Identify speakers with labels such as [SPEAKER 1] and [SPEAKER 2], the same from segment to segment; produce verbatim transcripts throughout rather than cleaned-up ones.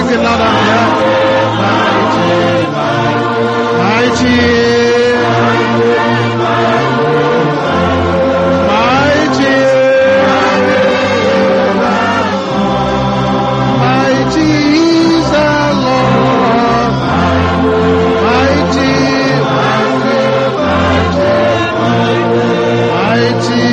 [SPEAKER 1] Sing it loud and clear. Mighty, mighty, mighty is the Lord. Mighty, mighty, mighty,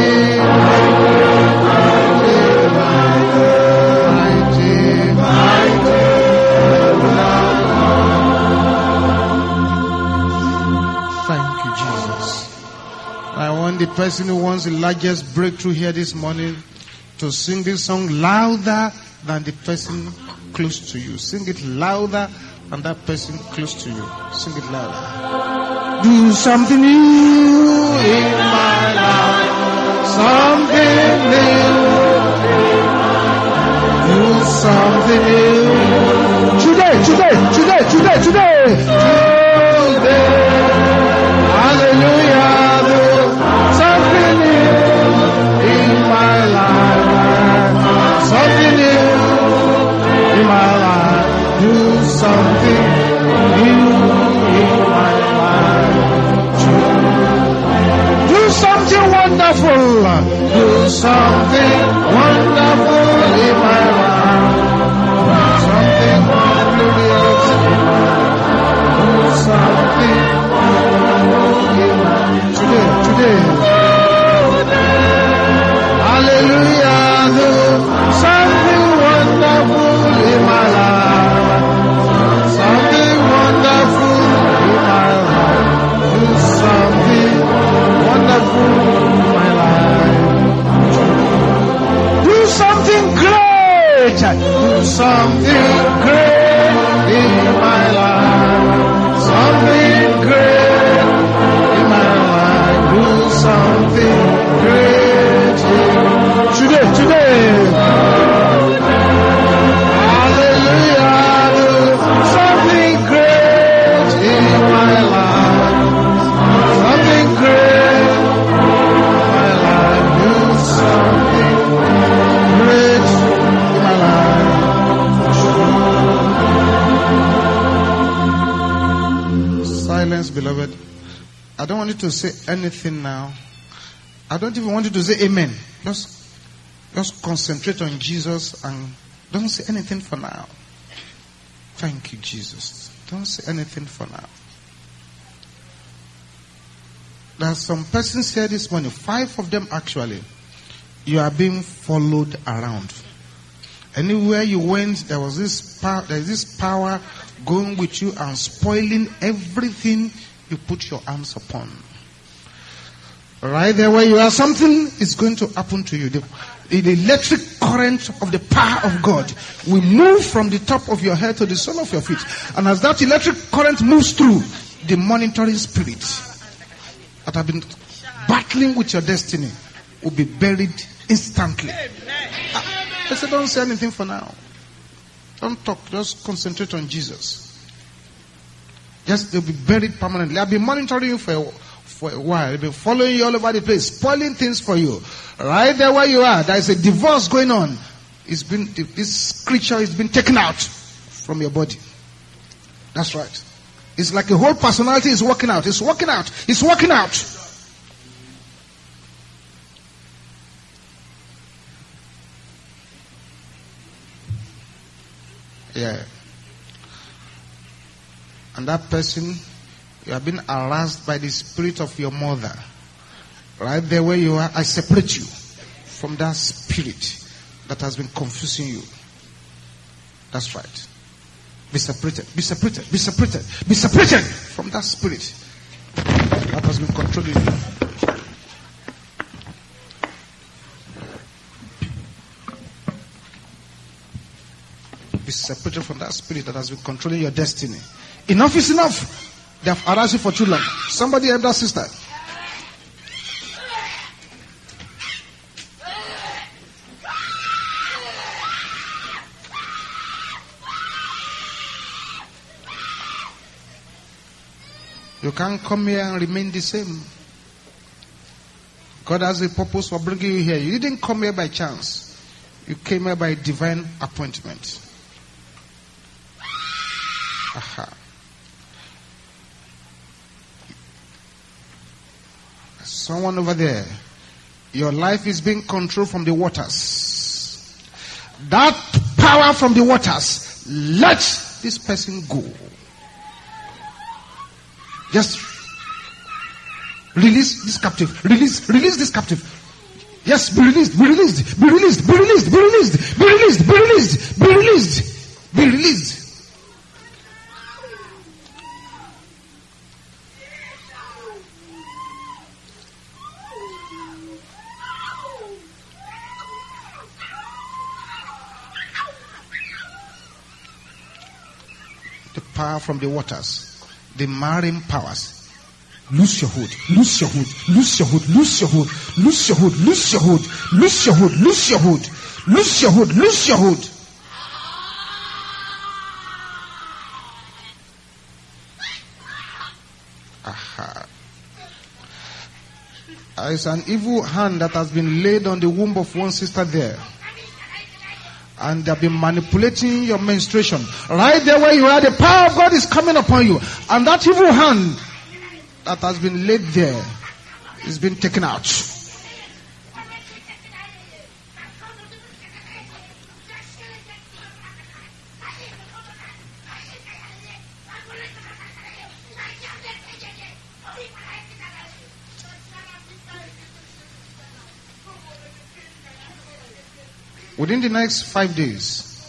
[SPEAKER 1] the person who wants the largest breakthrough here this morning to sing this song louder than the person close to you. Sing it louder than that person close to you. Sing it louder. Do something new in my life. Something new. Do something new. Today, today, today, today, today. Today. Hallelujah. Something new in my life. Something new in my life. Do something new in my life. Do something wonderful. Do something wonderful in my life. Something glorious in my life. Do something wonderful in my life. Today, today. Hallelujah. Do something wonderful in my life. Something wonderful in my life. Do something wonderful in my life. Do something great. Do something great in my life. Something great in my life. Do something great today, today. Hallelujah. Do something great in my life. Something great in my life. Do something great in my life. Silence, beloved. I don't want you to say anything now. I don't even want you to say amen. Just, just concentrate on Jesus and don't say anything for now. Thank you, Jesus. Don't say anything for now. There are some persons here this morning, five of them actually. You are being followed around. Anywhere you went, there was this power, there is this power going with you and spoiling everything you put your hands upon. Right there where you are, something is going to happen to you. The, the electric current of the power of God will move from the top of your head to the sole of your feet. And as that electric current moves through, the monitoring spirit that have been battling with your destiny will be buried instantly. I said, don't say anything for now. Don't talk. Just concentrate on Jesus. Just, they'll be buried permanently. I've been monitoring you for a, for a while. They've been following you all over the place, spoiling things for you. Right there where you are, there is a divorce going on. It's been, this creature has been taken out from your body. That's right. It's like a whole personality is working out. It's working out. It's working out. Yeah. And that person, you have been harassed by the spirit of your mother. Right there where you are, I separate you from that spirit that has been confusing you. That's right. Be separated, be separated, be separated, be separated from that spirit that has been controlling you. Be separated from that spirit that has been controlling your destiny. Enough is enough. They have harassed you for too long. Somebody help that sister. You can't come here and remain the same. God has a purpose for bringing you here. You didn't come here by chance. You came here by divine appointment. Aha. Someone over there, your life is being controlled from the waters. That power from the waters, let this person go. Just release this captive. Release, release this captive. Yes, be released, be released, be released, be released, be released, be released, be released, be released, be released. The power from the waters, the marine powers. Loose your hood, loose your hood, loose your hood, loose your hood, loose your hood, loose your hood, loose your hood, loose your hood, loose your hood, loose your hood. Aha. It's an evil hand that has been laid on the womb of one sister there. And they have been manipulating your menstruation. Right there where you are, the power of God is coming upon you. And that evil hand that has been laid there is being taken out. Within the next five days,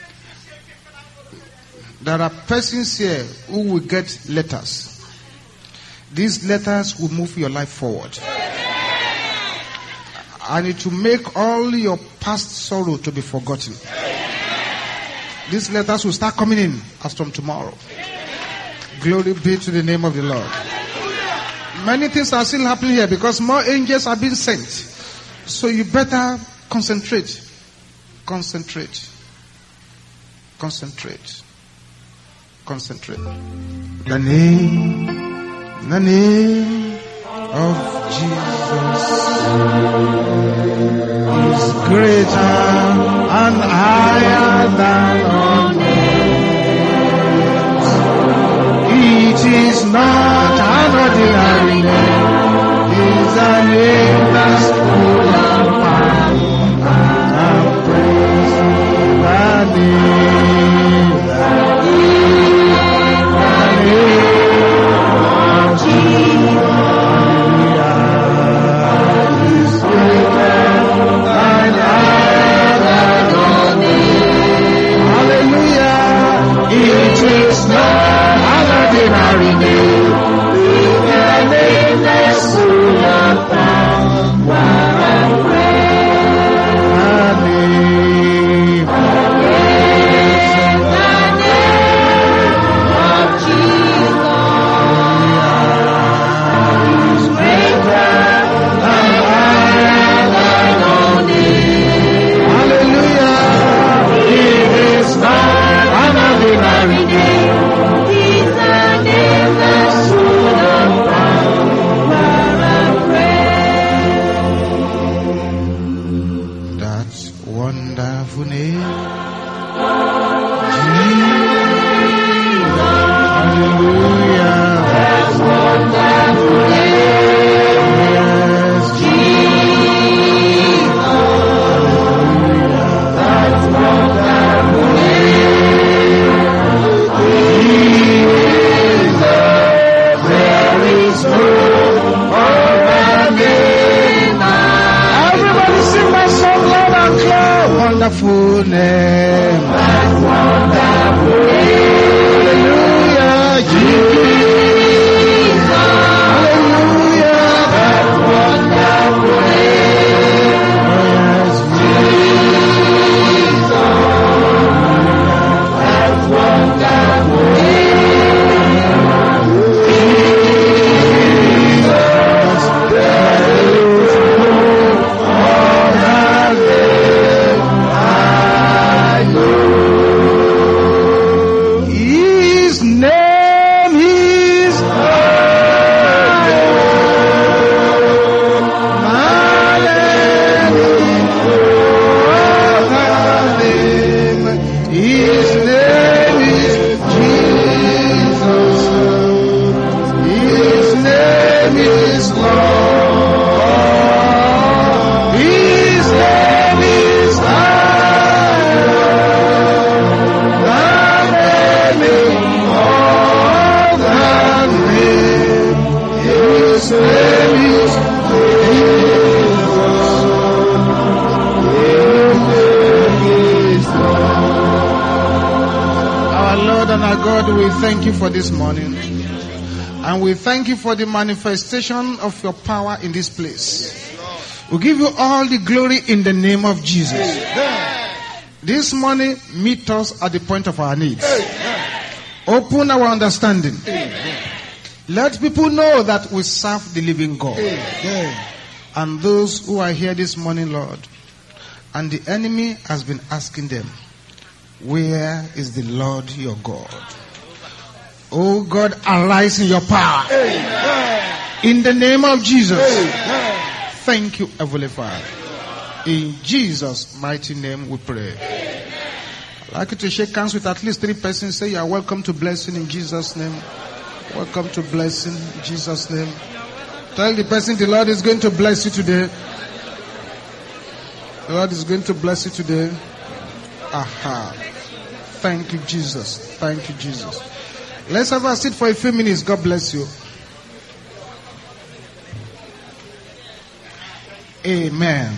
[SPEAKER 1] there are persons here who will get letters. These letters will move your life forward. And it will make all your past sorrow to be forgotten. These letters will start coming in as from tomorrow. Glory be to the name of the Lord. Many things are still happening here because more angels are being sent. So you better concentrate. Concentrate. Concentrate. Concentrate. The name, the name of Jesus is greater and higher than all names. It is not an ordinary name. It is a name that's full of power and praise. The name, the name, the name of Jesus is greater and higher than all names. Hallelujah. It is not an ordinary name. It is a name that's full of power and praise. The name, the name, the name of Jesus is greater and higher than all names. Hallelujah. It is not an ordinary name. It is a name that's full of power and praise. That wonderful name. Hallelujah. That's wonderful name. Yes, Jesus. That's wonderful name. Jesus. There is no other name. Everybody sing my song loud and clear. Wonderful name. That's wonderful name. Hallelujah. Jesus. Hallelujah. That's wonderful name. Yes, Jesus. That's wonderful name. Jesus. There is no other name I know. His name is my name is no other name. His name is Jesus. and our God, we thank you for this morning. And we thank you for the manifestation of your power in this place. We give you all the glory in the name of Jesus. This morning, meet us at the point of our needs. Open our understanding. Let people know that we serve the living God. And those who are here this morning, Lord, and the enemy has been asking them, where is the Lord your God? Oh God, arise in your power. Amen. In the name of Jesus. Amen. Thank you, Heavenly Father. In Jesus' mighty name we pray. Amen. I'd like you to shake hands with at least three persons. Say you are welcome to blessing in Jesus' name. Welcome to blessing in Jesus' name. Tell the person the Lord is going to bless you today. The Lord is going to bless you today. Aha. Thank you, Jesus. Thank you, Jesus. Let's have a seat for a few minutes. God bless you. Amen.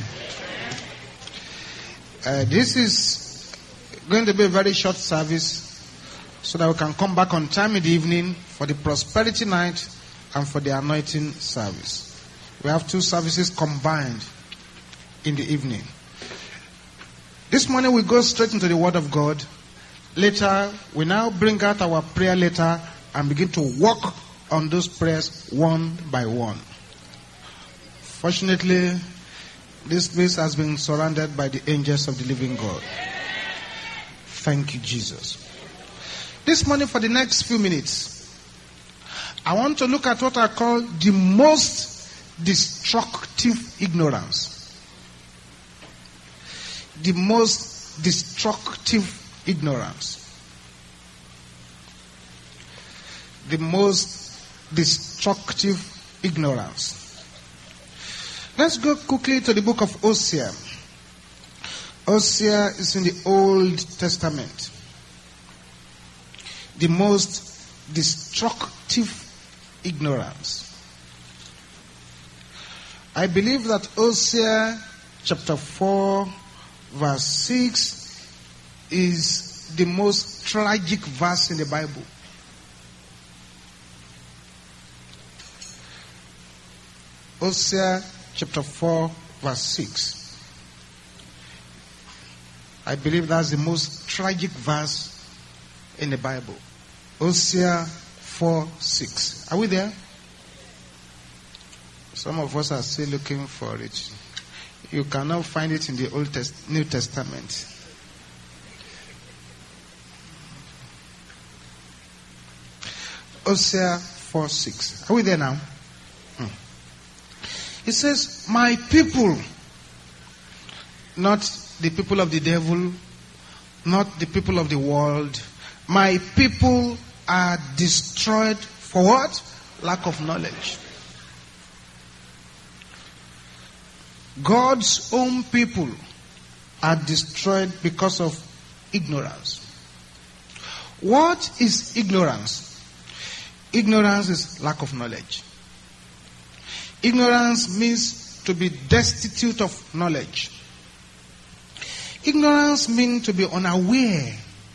[SPEAKER 1] Uh, this is going to be a very short service so that we can come back on time in the evening for the prosperity night and for the anointing service. We have two services combined in the evening. This morning we go straight into the Word of God. Later, we now bring out our prayer letter and begin to work on those prayers one by one. Fortunately, this place has been surrounded by the angels of the living God. Thank you, Jesus. This morning, for the next few minutes, I want to look at what I call the most destructive ignorance. The most destructive ignorance. The most destructive ignorance. Let's go quickly to the book of Hosea. Hosea is in the Old Testament. The most destructive ignorance. I believe that Hosea chapter four verse six is the most tragic verse in the Bible. Hosea chapter four verse six. I believe that's the most tragic verse in the Bible. Hosea four six. Are we there? Some of us are still looking for it. You cannot find it in the Old Test- New Testament. Hosea four six. Are we there now? Hmm. It says, my people, not the people of the devil, not the people of the world, my people are destroyed for what? Lack of knowledge. God's own people are destroyed because of ignorance. What is ignorance? Ignorance is lack of knowledge. Ignorance means to be destitute of knowledge. Ignorance means to be unaware.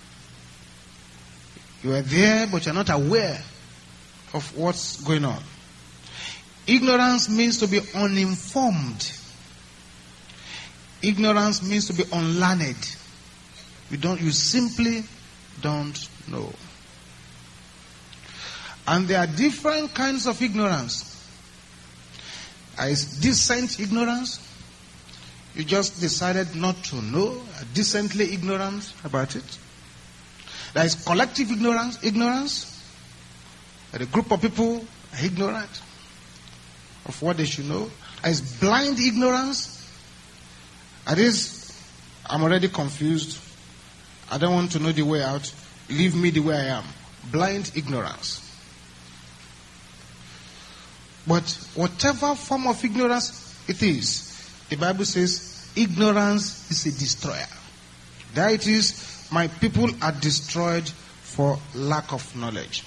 [SPEAKER 1] You are there, but you are not aware of what's going on. Ignorance means to be uninformed. Ignorance means to be unlearned. You don't, you simply don't know. And there are different kinds of ignorance. There is decent ignorance. You just decided not to know, are decently ignorant about it. There is collective ignorance, ignorance. That a group of people are ignorant of what they should know. There is blind ignorance. That is, I'm already confused. I don't want to know the way out. Leave me the way I am. Blind ignorance. But whatever form of ignorance it is, the Bible says ignorance is a destroyer. There it is, my people are destroyed for lack of knowledge.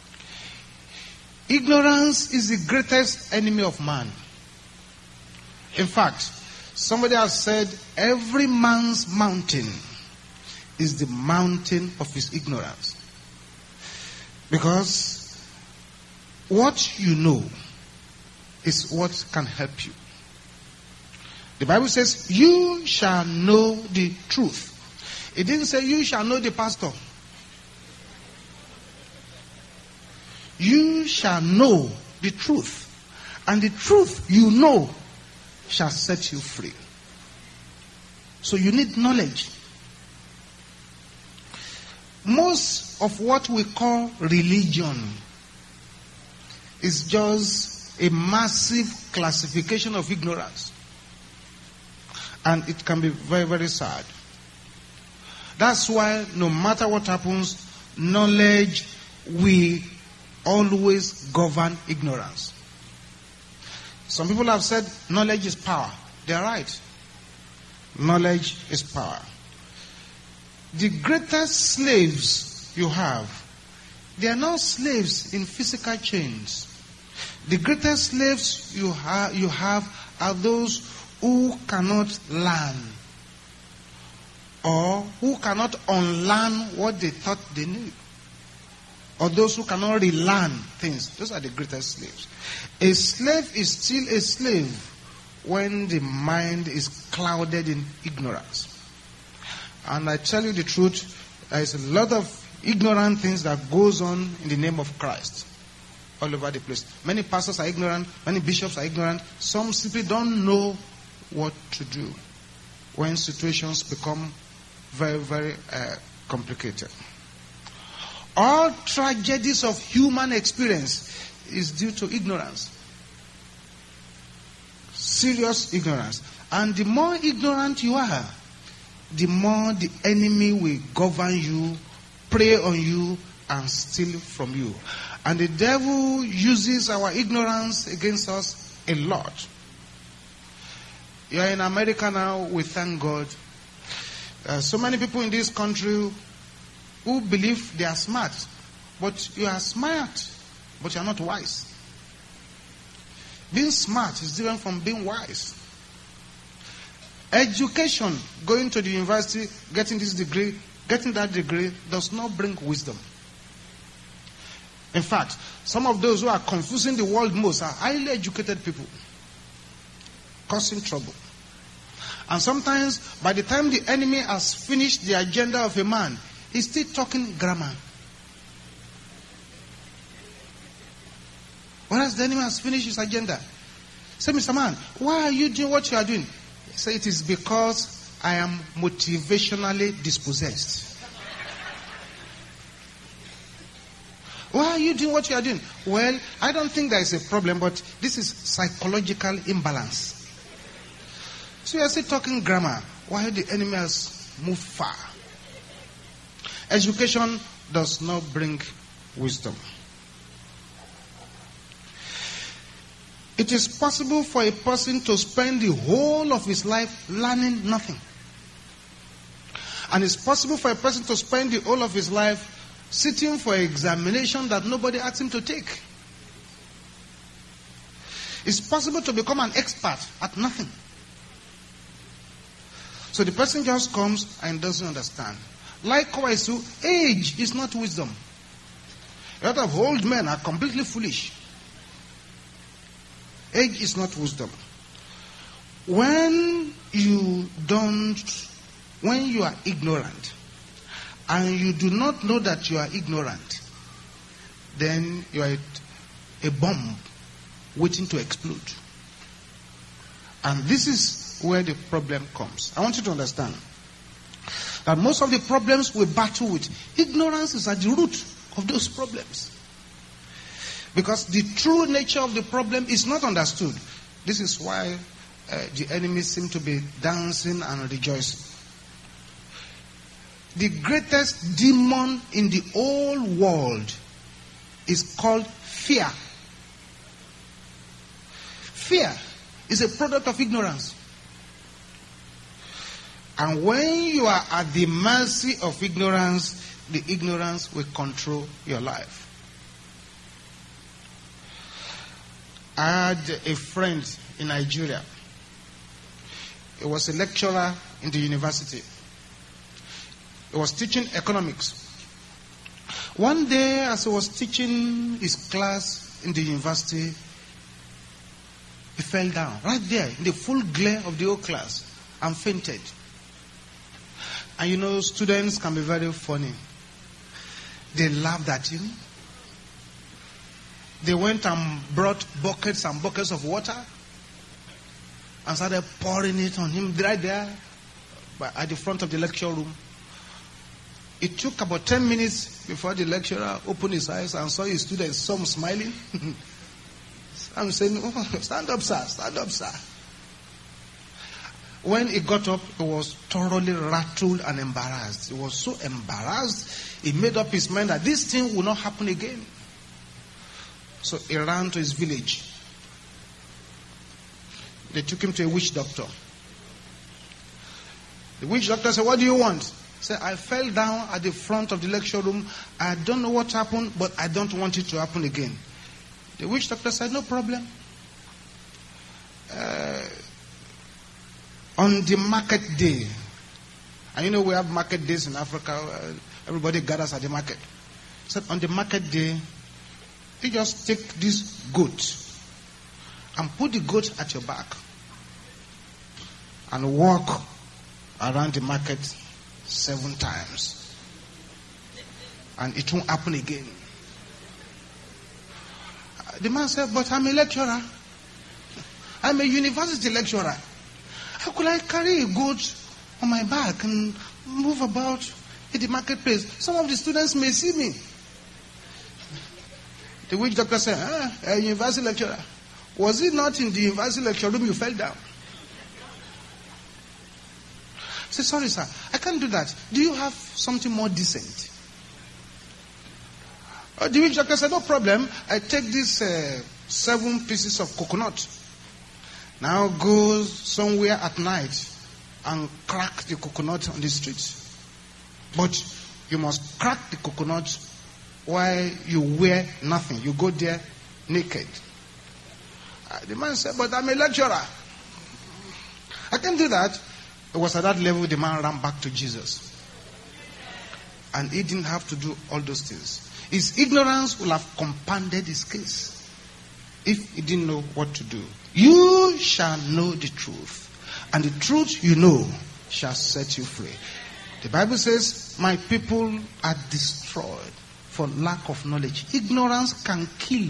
[SPEAKER 1] Ignorance is the greatest enemy of man. In fact, somebody has said every man's mountain is the mountain of his ignorance. Because what you know is what can help you. The Bible says, you shall know the truth. It didn't say you shall know the pastor. You shall know the truth. And the truth you know shall set you free. So you need knowledge. Most of what we call religion is just a massive classification of ignorance. And it can be very, very sad. That's why no matter what happens, knowledge will always govern ignorance. Some people have said knowledge is power. They are right. Knowledge is power. The greatest slaves you have, they are not slaves in physical chains. The greatest slaves you have, you have are those who cannot learn or who cannot unlearn what they thought they knew, or those who cannot relearn things. Those are the greatest slaves. A slave is still a slave when the mind is clouded in ignorance. And I tell you the truth, there is a lot of ignorant things that goes on in the name of Christ all over the place. Many pastors are ignorant, many bishops are ignorant. Some simply don't know what to do when situations become very, very uh, complicated. All tragedies of human experience is due to ignorance. Serious ignorance. And the more ignorant you are, the more the enemy will govern you, prey on you, and steal from you. And the devil uses our ignorance against us a lot. You are in America now, we thank God. Uh, so many people in this country who believe they are smart. But you are smart, but you are not wise. Being smart is different from being wise. Education, going to the university, getting this degree, getting that degree, does not bring wisdom. In fact, some of those who are confusing the world most are highly educated people, causing trouble. And sometimes, by the time the enemy has finished the agenda of a man, he's still talking grammar. Whereas the enemy has finished his agenda. Say, Mister Man, why are you doing what you are doing? Say, it is because I am motivationally dispossessed. Why are you doing what you are doing? Well, I don't think there is a problem, but this is psychological imbalance. So you are still talking grammar while the enemy has moved far. Education does not bring wisdom. It is possible for a person to spend the whole of his life learning nothing. And it's possible for a person to spend the whole of his life sitting for an examination that nobody asked him to take. It's possible to become an expert at nothing. So the person just comes and doesn't understand. Likewise, too, age is not wisdom. A lot of old men are completely foolish. Age is not wisdom. When you don't, when you are ignorant, and you do not know that you are ignorant, then you are a bomb waiting to explode. And this is where the problem comes. I want you to understand that most of the problems we battle with, ignorance is at the root of those problems. Because the true nature of the problem is not understood. This is why uh, the enemies seem to be dancing and rejoicing. The greatest demon in the whole world is called fear. Fear is a product of ignorance. And when you are at the mercy of ignorance, the ignorance will control your life. I had a friend in Nigeria. He was a lecturer in the university. He was teaching economics. One day, as he was teaching his class in the university, he fell down right there in the full glare of the whole class and fainted. And you know, students can be very funny. They laughed at him. They went and brought buckets and buckets of water and started pouring it on him right there at the front of the lecture room. It took about ten minutes before the lecturer opened his eyes and saw his students, some smiling. I'm saying, oh, stand up, sir, stand up, sir. When he got up, he was thoroughly rattled and embarrassed. He was so embarrassed, he made up his mind that this thing will not happen again. So he ran to his village. They took him to a witch doctor. The witch doctor said, what do you want? He said, I fell down at the front of the lecture room. I don't know what happened, but I don't want it to happen again. The witch doctor said, no problem. Uh, on the market day, and you know we have market days in Africa, uh, everybody gathers at the market. He said, on the market day, you just take this goat and put the goat at your back and walk around the market seven times. And it won't happen again. The man said, but I'm a lecturer. I'm a university lecturer. How could I carry a goat on my back and move about in the marketplace? Some of the students may see me. The witch doctor said, ah, a university lecturer. Was it not in the university lecture room you fell down? I said, sorry, sir, I can't do that. Do you have something more decent? Oh, the witch doctor said, no problem. I take these uh, seven pieces of coconut. Now go somewhere at night and crack the coconut on the street. But you must crack the coconut while you wear nothing. You go there naked. Uh, the man said, but I'm a lecturer. I can't do that. It was at that level the man ran back to Jesus. And he didn't have to do all those things. His ignorance will have compounded his case if he didn't know what to do. You shall know the truth, and the truth you know shall set you free. The Bible says, my people are destroyed for lack of knowledge. Ignorance can kill.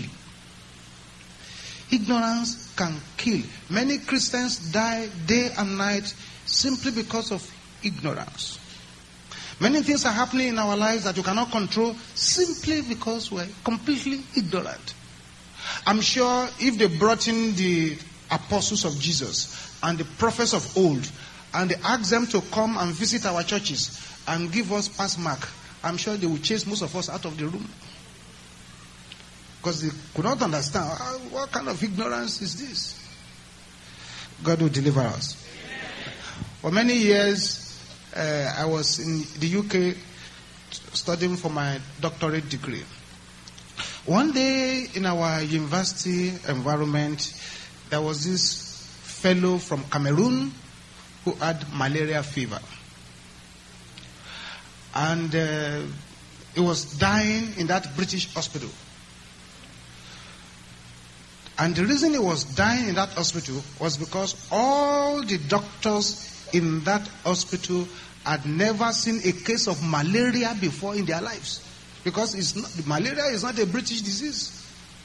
[SPEAKER 1] Ignorance can kill. Many Christians die day and night simply because of ignorance. Many things are happening in our lives that you cannot control simply because we're completely ignorant. I'm sure if they brought in the apostles of Jesus and the prophets of old and they asked them to come and visit our churches and give us pass mark, I'm sure they would chase most of us out of the room. Because they could not understand, what kind of ignorance is this? God will deliver us. For many years, uh, I was in the U K studying for my doctorate degree. One day in our university environment, there was this fellow from Cameroon who had malaria fever. And uh, he was dying in that British hospital. And the reason he was dying in that hospital was because all the doctors in that hospital had never seen a case of malaria before in their lives. Because it's not, malaria is not a British disease.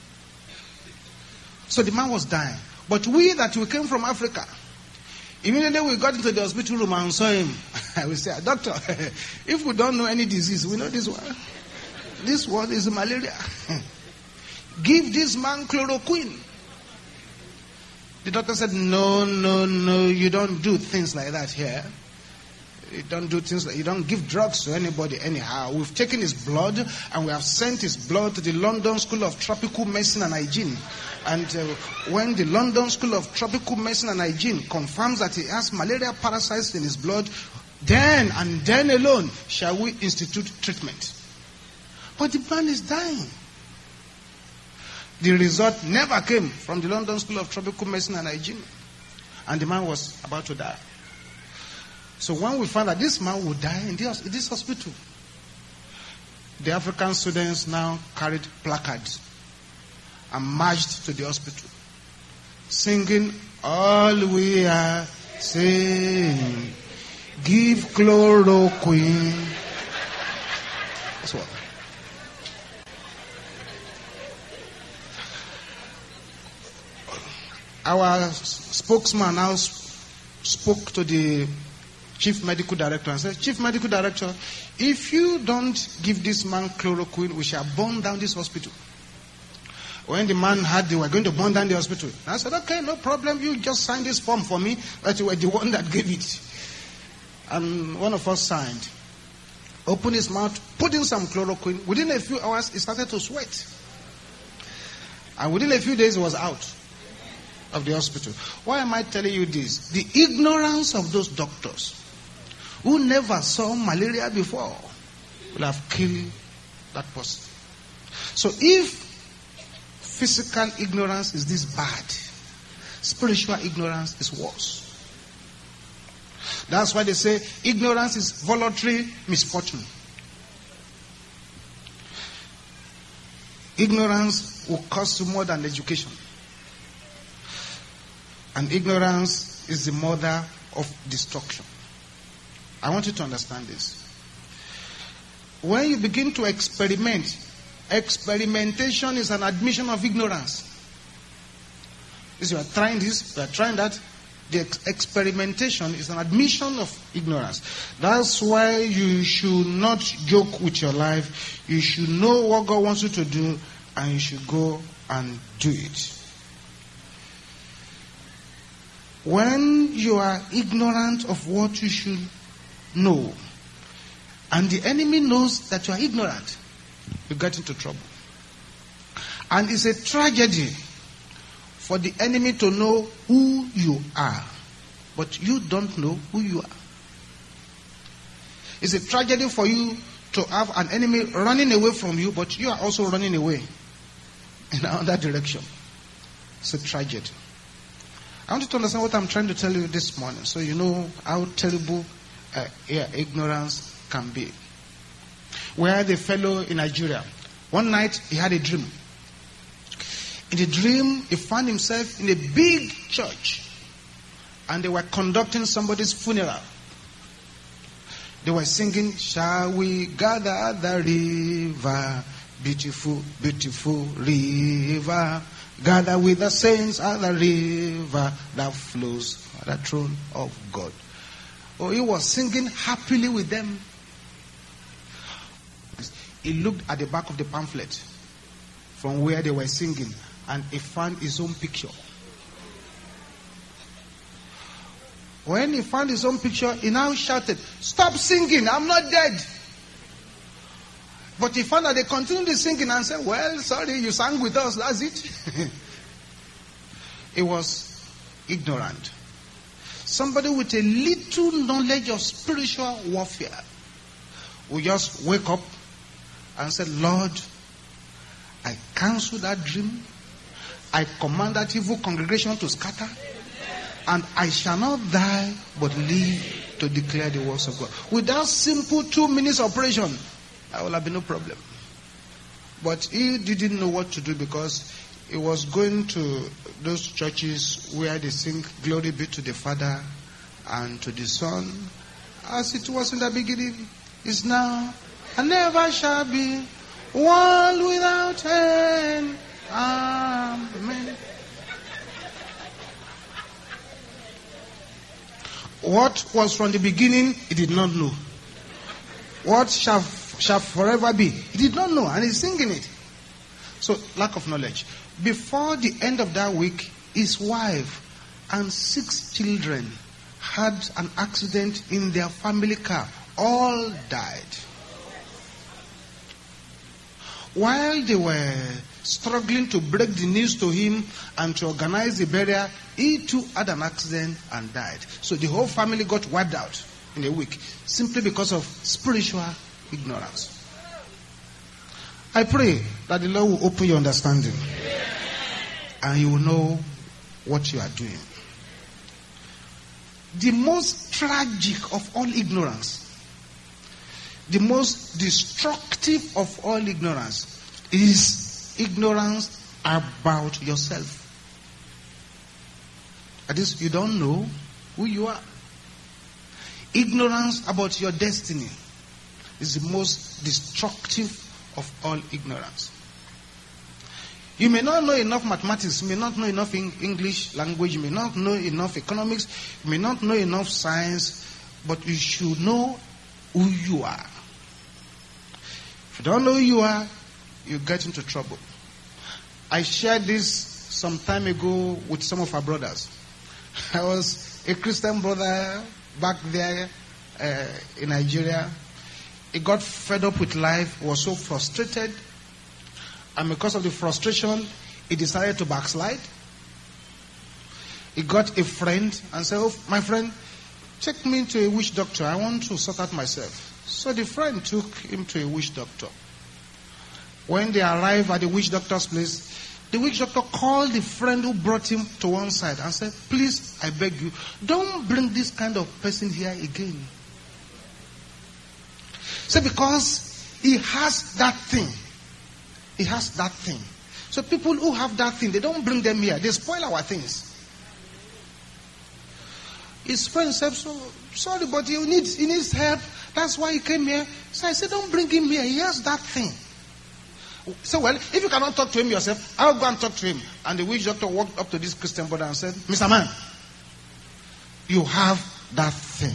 [SPEAKER 1] So the man was dying. But we that we came from Africa, immediately we got into the hospital room and saw him. I will say, doctor, if we don't know any disease, we know this one. This one is malaria. Give this man chloroquine. The doctor said, no, no, no, you don't do things like that here. You don't do things like, you don't give drugs to anybody anyhow. We've taken his blood and we have sent his blood to the London School of Tropical Medicine and Hygiene. And uh, when the London School of Tropical Medicine and Hygiene confirms that he has malaria parasites in his blood, then and then alone shall we institute treatment. But the man is dying. The result never came from the London School of Tropical Medicine and Hygiene. And the man was about to die. So when we found that this man would die in this hospital, the African students now carried placards and marched to the hospital, singing, all we are saying, give chloroquine. That's what. Our spokesman now spoke to the chief medical director and said, Chief medical director, if you don't give this man chloroquine, we shall burn down this hospital. When the man heard they were going to burn down the hospital, I said, okay, no problem, you just sign this form for me, that you were the one that gave it. And one of us signed. Opened his mouth, put in some chloroquine. Within a few hours, he started to sweat. And within a few days, he was out of the hospital. Why am I telling you this? The ignorance of those doctors who never saw malaria before will have killed that person. So if physical ignorance is this bad, spiritual ignorance is worse. That's why they say ignorance is voluntary misfortune. Ignorance will cost you more than education. And ignorance is the mother of destruction. I want you to understand this. When you begin to experiment, experimentation is an admission of ignorance. If you are trying this, you are trying that, the ex- experimentation is an admission of ignorance. That's why you should not joke with your life. You should know what God wants you to do, and you should go and do it. When you are ignorant of what you should know, and the enemy knows that you are ignorant, you get into trouble. And it's a tragedy for the enemy to know who you are, but you don't know who you are. It's a tragedy for you to have an enemy running away from you, but you are also running away in another direction. It's a tragedy. I want you to understand what I'm trying to tell you this morning, so you know how terrible uh, yeah, ignorance can be. We had a fellow in Nigeria. One night he had a dream. In the dream, he found himself in a big church, and they were conducting somebody's funeral. They were singing, shall we gather at the river, beautiful, beautiful river, gather with the saints at the river that flows at the throne of God. Oh, he was singing happily with them. He looked at the back of the pamphlet from where they were singing, and he found his own picture. When he found his own picture, he now shouted, stop singing, I'm not dead. But he found that they continued the singing and said, well, sorry, you sang with us, that's it. He was ignorant. Somebody with a little knowledge of spiritual warfare will just wake up and say, Lord, I cancel that dream. I command that evil congregation to scatter. And I shall not die, but live to declare the works of God. With that simple two minutes operation, there will have been no problem. But he didn't know what to do, because he was going to those churches where they sing glory be to the Father and to the Son, as it was in the beginning, is now, and never shall be, world without end. Amen. What was from the beginning, he did not know. What shall shall forever be, he did not know, and he's singing it. So, lack of knowledge. Before the end of that week, his wife and six children had an accident in their family car. All died. While they were struggling to break the news to him and to organize the burial, he too had an accident and died. So the whole family got wiped out in a week, simply because of spiritual ignorance. I pray that the Lord will open your understanding, and you will know what you are doing. The most tragic of all ignorance the most destructive of all ignorance is ignorance about yourself. That is, you don't know who you are. Ignorance about your destiny is the most destructive of all ignorance. You may not know enough mathematics, you may not know enough English language, you may not know enough economics, you may not know enough science, but you should know who you are. If you don't know who you are, you get into trouble. I shared this some time ago with some of our brothers. I was a Christian brother back there uh, in Nigeria. He got fed up with life, was so frustrated, and because of the frustration, he decided to backslide. He got a friend and said, "Oh, my friend, take me to a witch doctor. I want to sort out myself." So the friend took him to a witch doctor. When they arrived at the witch doctor's place, the witch doctor called the friend who brought him to one side and said, "Please, I beg you, don't bring this kind of person here again." So because he has that thing. He has that thing. So people who have that thing, they don't bring them here. They spoil our things. His friend said, so, sorry, but he needs, he needs help. That's why he came here. So I said, don't bring him here. He has that thing. So, well, if you cannot talk to him yourself, I'll go and talk to him. And the witch doctor walked up to this Christian brother and said, "Mister Man, you have that thing.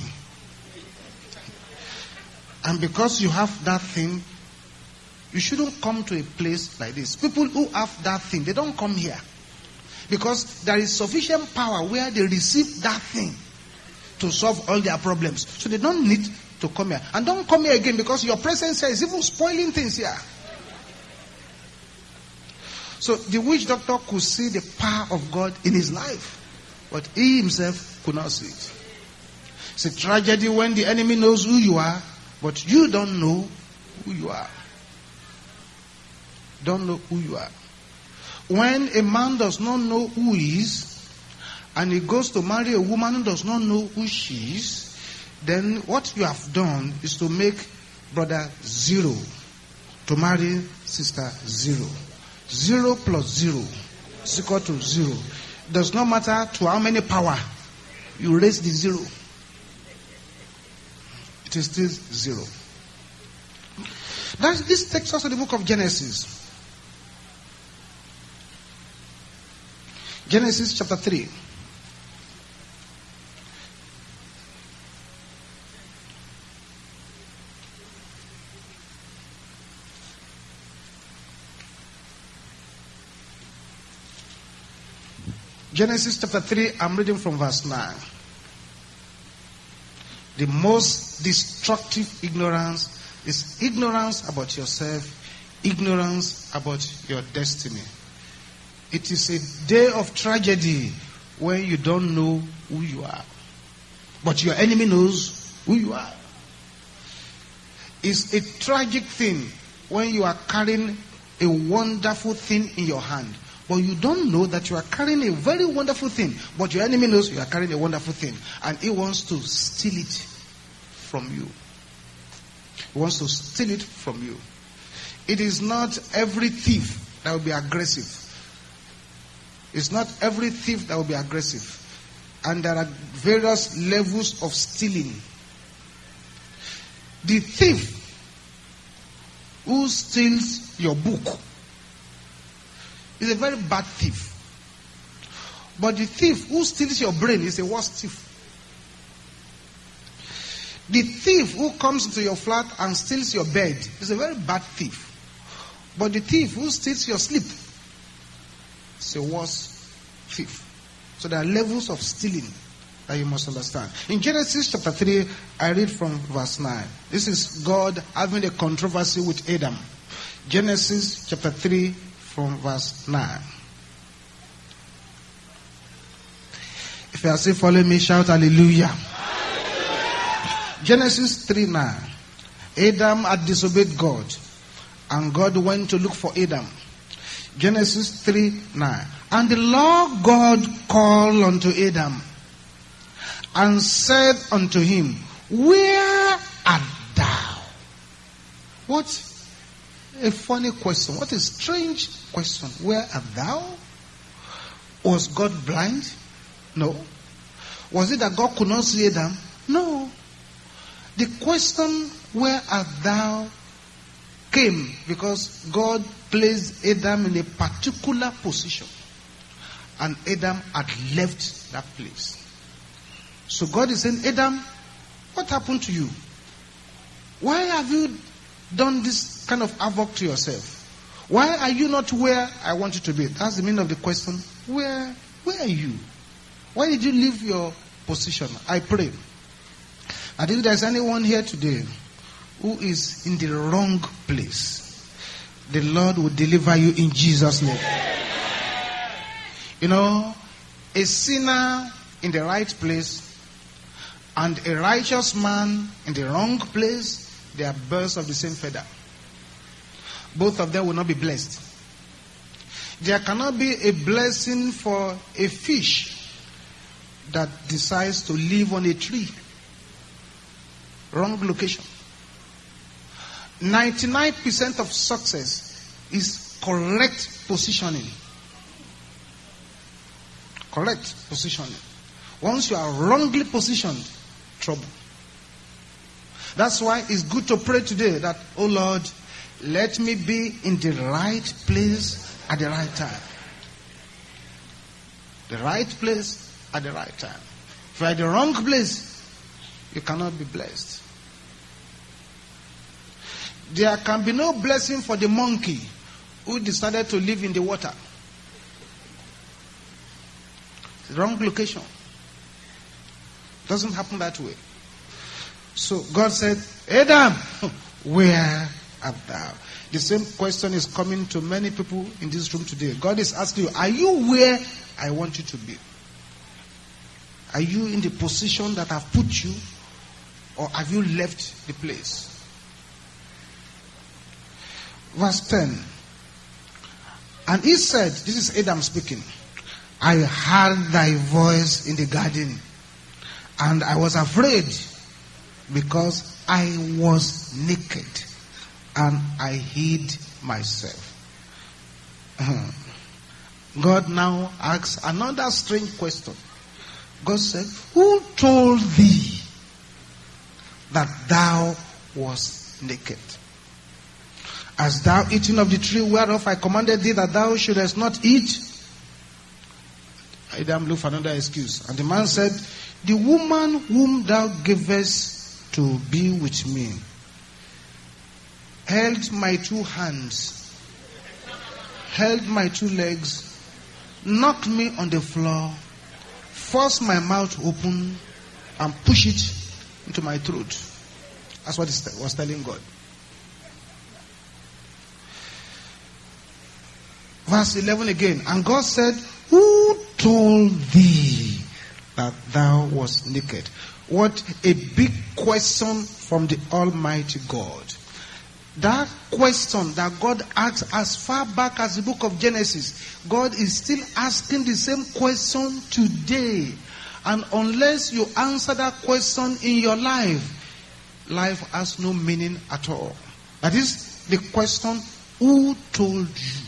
[SPEAKER 1] And because you have that thing, you shouldn't come to a place like this. People who have that thing, they don't come here. Because there is sufficient power where they receive that thing to solve all their problems. So they don't need to come here. And don't come here again because your presence here is even spoiling things here." So the witch doctor could see the power of God in his life, but he himself could not see it. It's a tragedy when the enemy knows who you are, but you don't know who you are. Don't know who you are. When a man does not know who he is, and he goes to marry a woman who does not know who she is, then what you have done is to make brother zero to marry sister zero. Zero plus zero is equal to zero. Does not matter to how many power you raise the zero. It is still zero. That, this takes us to the book of Genesis. Genesis chapter three. Genesis chapter three, I'm reading from verse nine. The most destructive ignorance is ignorance about yourself, ignorance about your destiny. It is a day of tragedy when you don't know who you are. But your enemy knows who you are. It's a tragic thing when you are carrying a wonderful thing in your hand. But you don't know that you are carrying a very wonderful thing. But your enemy knows you are carrying a wonderful thing. And he wants to steal it from you. He wants to steal it from you. It is not every thief that will be aggressive. It's not every thief that will be aggressive. And there are various levels of stealing. The thief who steals your book is a very bad thief. But the thief who steals your brain is a worse thief. The thief who comes into your flat and steals your bed is a very bad thief. But the thief who steals your sleep is a worse thief. So there are levels of stealing that you must understand. In Genesis chapter three, I read from verse nine. This is God having a controversy with Adam. Genesis chapter three from verse nine. If you are still following me, shout hallelujah. Hallelujah. Genesis three nine. Adam had disobeyed God, and God went to look for Adam. Genesis three nine. And the Lord God called unto Adam, and said unto him, Where art thou? What a funny question. What a strange question. Where art thou? Was God blind? No. Was it that God could not see Adam? No. The question, where art thou, came because God placed Adam in a particular position. And Adam had left that place. So God is saying, Adam, what happened to you? Why have you done this kind of havoc to yourself? Why are you not where I want you to be? That's the meaning of the question. Where, where are you? Why did you leave your position? I pray. And if there's anyone here today who is in the wrong place, the Lord will deliver you in Jesus' name. You know, a sinner in the right place and a righteous man in the wrong place, they are birds of the same feather. Both of them will not be blessed. There cannot be a blessing for a fish that decides to live on a tree. Wrong location. ninety-nine percent of success is correct positioning. Correct positioning. Once you are wrongly positioned, trouble. That's why it's good to pray today that, oh Lord, let me be in the right place at the right time. The right place at the right time. If you are in the wrong place, you cannot be blessed. There can be no blessing for the monkey who decided to live in the water. It's the wrong location. Doesn't happen that way. So God said, Adam, where art thou? The same question is coming to many people in this room today. God is asking you, are you where I want you to be? Are you in the position that I've put you? Or have you left the place? Verse ten. And he said, this is Adam speaking, I heard thy voice in the garden, and I was afraid because I was naked, and I hid myself. God now asks another strange question. God said, who told thee that thou wast naked? Hast thou eaten of the tree whereof I commanded thee that thou shouldest not eat? Adam looked for another excuse. And the man said, the woman whom thou gavest to be with me held my two hands, held my two legs, knocked me on the floor, forced my mouth open, and pushed it into my throat. That's what he was telling God. Verse eleven again. And God said, who told thee that thou wast naked? What a big question from the Almighty God. That question that God asked as far back as the book of Genesis, God is still asking the same question today. And unless you answer that question in your life, life has no meaning at all. That is the question, who told you?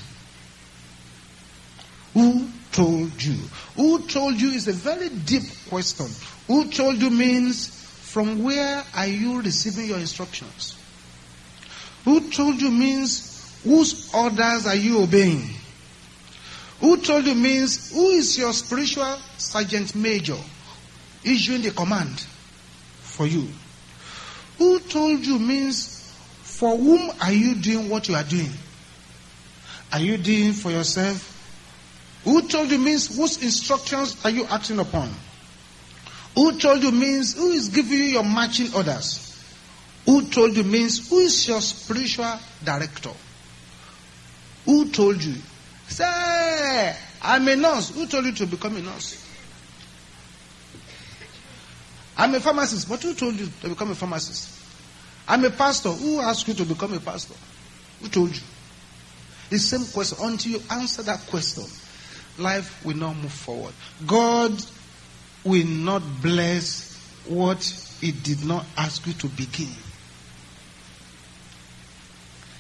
[SPEAKER 1] Who told you? Who told you is a very deep question. Who told you means, from where are you receiving your instructions? Who told you means, whose orders are you obeying? Who told you means, who is your spiritual sergeant major issuing the command for you? Who told you means, for whom are you doing what you are doing? Are you doing for yourself? Who told you means, whose instructions are you acting upon? Who told you means, who is giving you your marching orders? Who told you means, who is your spiritual director? Who told you? Say, I'm a nurse. Who told you to become a nurse? I'm a pharmacist. But who told you to become a pharmacist? I'm a pastor. Who asked you to become a pastor? Who told you? The same question. Until you answer that question, life will not move forward. God will not bless what He did not ask you to begin.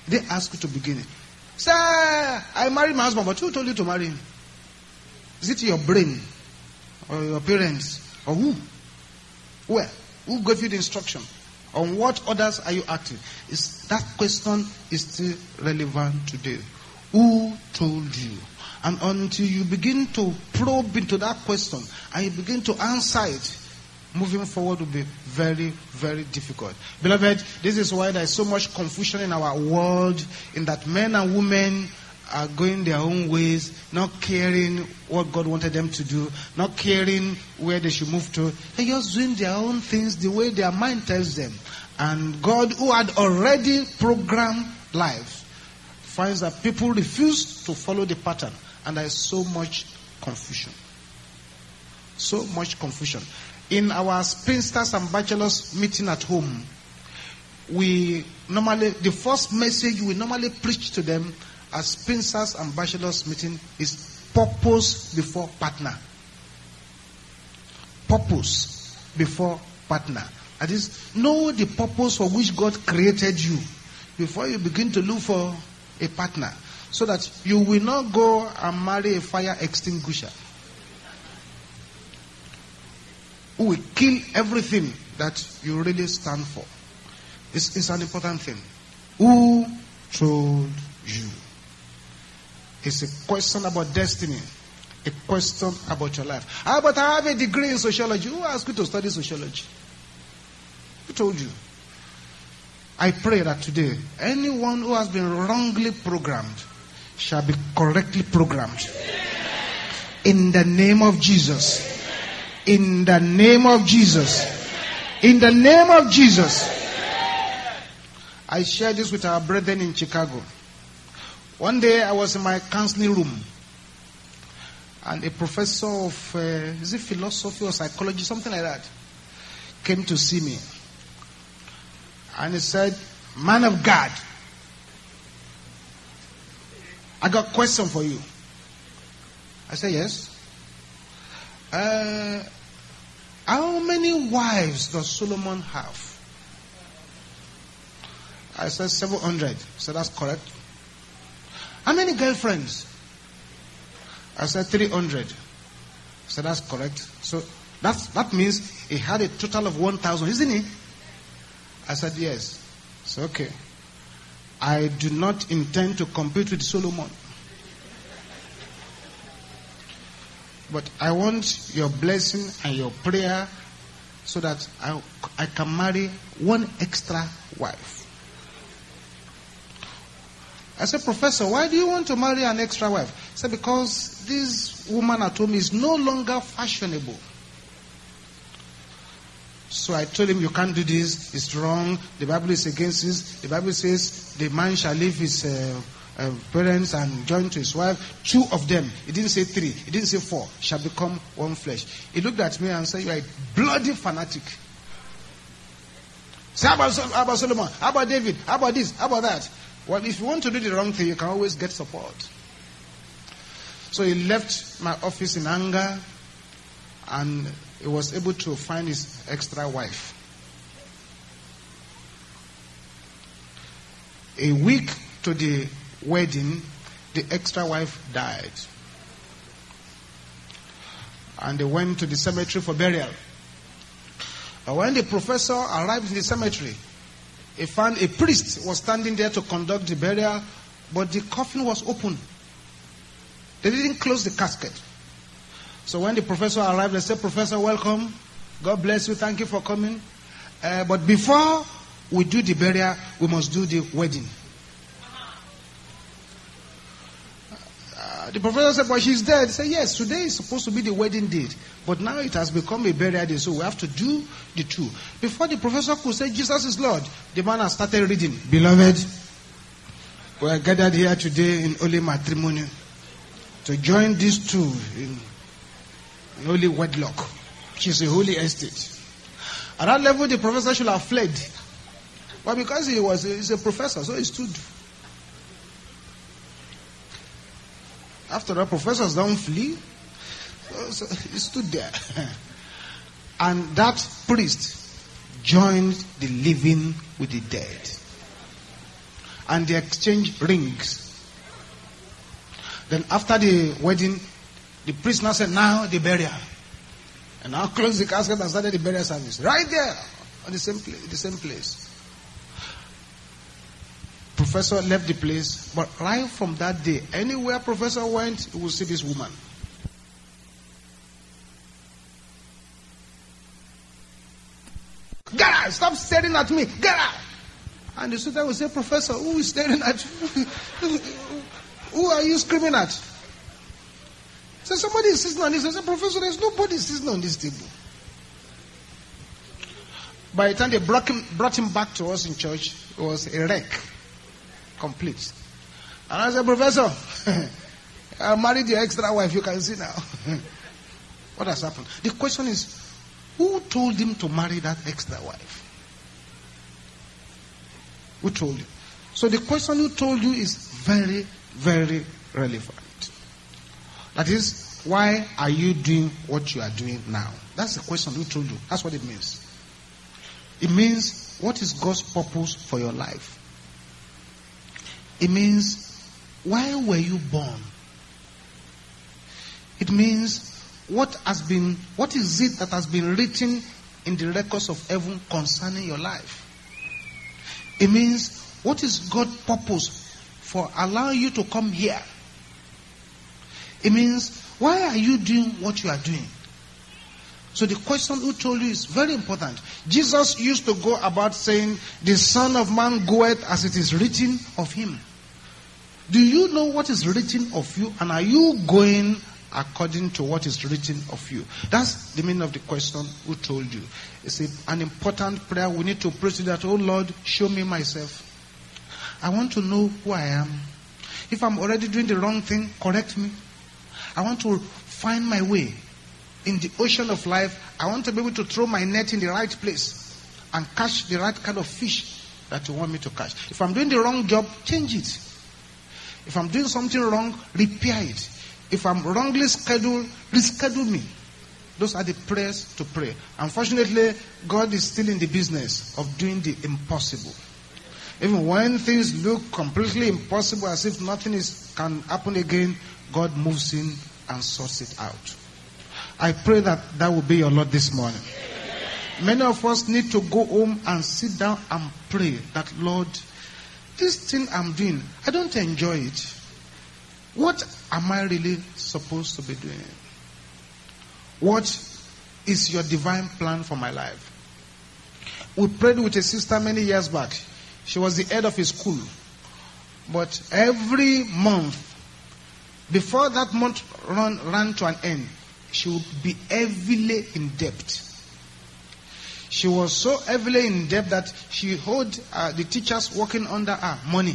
[SPEAKER 1] They ask you to begin it. Say, I married my husband, but who told you to marry him? Is it your brain? Or your parents? Or who? Where? Who gave you the instruction? On what orders are you acting? Is that question is still relevant today. Who told you? And until you begin to probe into that question and you begin to answer it, moving forward will be very, very difficult. Beloved, this is why there is so much confusion in our world, in that men and women are going their own ways, not caring what God wanted them to do, not caring where they should move to. They're just doing their own things the way their mind tells them. And God, who had already programmed lives, finds that people refuse to follow the pattern. And there is so much confusion. So much confusion. In our spinsters and bachelors meeting at home, we normally, the first message we normally preach to them as spinsters and bachelors meeting is purpose before partner. Purpose before partner. That is, know the purpose for which God created you before you begin to look for a partner, so that you will not go and marry a fire extinguisher who will kill everything that you really stand for. It's, it's an important thing. Who told you? It's a question about destiny. A question about your life. Ah, but I have a degree in sociology. Who asked you to study sociology? Who told you? I pray that today, anyone who has been wrongly programmed shall be correctly programmed. In the name of Jesus. In the name of Jesus. In the name of Jesus. I shared this with our brethren in Chicago. One day I was in my counseling room, and a professor of, uh, is it philosophy or psychology, something like that, came to see me. And he said, "Man of God, I got a question for you." I said, "Yes." Uh, how many wives does Solomon have? I said, seven hundred. He said, "That's correct." How many girlfriends? I said, three hundred. He said, "That's correct." So that's, that means he had a total of one thousand, isn't he? I said, "Yes." So, okay. I do not intend to compete with Solomon. But I want your blessing and your prayer so that I, I can marry one extra wife. I said, "Professor, why do you want to marry an extra wife?" He said, "Because this woman at home is no longer fashionable." So I told him, "You can't do this. It's wrong. The Bible is against this. The Bible says the man shall leave his uh, uh, parents and join to his wife. Two of them," it didn't say three, it didn't say four, "shall become one flesh." He looked at me and said, "You are a bloody fanatic." Say, how about, how about Solomon? How about David? How about this? How about that? Well, if you want to do the wrong thing, you can always get support. So he left my office in anger, and he was able to find his extra wife. A week to the wedding, the extra wife died. And they went to the cemetery for burial. But when the professor arrived in the cemetery, he found a priest was standing there to conduct the burial, but the coffin was open. They didn't close the casket. So when the professor arrived, they said, "Professor, welcome. God bless you. Thank you for coming. Uh, but before we do the burial, we must do the wedding." Uh, the professor said, "But she's dead." He said, "Yes, today is supposed to be the wedding date. But now it has become a burial day, so we have to do the two." Before the professor could say, "Jesus is Lord," the man has started reading. "Beloved, we are gathered here today in holy matrimony to join these two in holy wedlock, which is a holy estate." At that level, the professor should have fled. But because he was a, he's a professor, so he stood. After all, professors don't flee. So, so he stood there. And that priest joined the living with the dead. and they exchanged rings. Then after the wedding, the priest now said, now the burial. And now closed the casket and started the burial service. Right there, on the same place, the same place. Professor left the place, but right from that day, anywhere Professor went, he would see this woman. Get out! Stop staring at me! Get out! And the student would say, Professor, who is staring at you? Who are you screaming at? So somebody is sitting on this. I said, Professor, there's nobody sitting on this table. By the time they brought him, brought him back to us in church, it was a wreck. Complete. And I said, Professor, I married your extra wife. You can see now. What has happened? The question is, who told him to marry that extra wife? Who told you? So the question who told you is very, very relevant. That is, why are you doing what you are doing now? That's the question who told you. That's what it means. It means, what is God's purpose for your life? It means, why were you born? It means, what has been, what is it that has been written in the records of heaven concerning your life? It means, what is God's purpose for allowing you to come here? It means, why are you doing what you are doing? So the question who told you is very important. Jesus used to go about saying, the Son of Man goeth as it is written of him. Do you know what is written of you? And are you going according to what is written of you? That's the meaning of the question who told you. It's a, an important prayer. We need to pray to that. Oh Lord, show me myself. I want to know who I am. If I'm already doing the wrong thing, correct me. I want to find my way in the ocean of life. I want to be able to throw my net in the right place and catch the right kind of fish that you want me to catch. If I'm doing the wrong job, change it. If I'm doing something wrong, repair it. If I'm wrongly scheduled, reschedule me. Those are the prayers to pray. Unfortunately, God is still in the business of doing the impossible. Even when things look completely impossible, as if nothing is can happen again, God moves in and sorts it out. I pray that that will be your Lord this morning. Many of us need to go home and sit down and pray that, Lord, this thing I'm doing, I don't enjoy it. What am I really supposed to be doing? What is your divine plan for my life? We prayed with a sister many years back. She was the head of a school. But every month, before that month run, ran to an end, she would be heavily in debt. She was so heavily in debt that she owed uh, the teachers working under her money.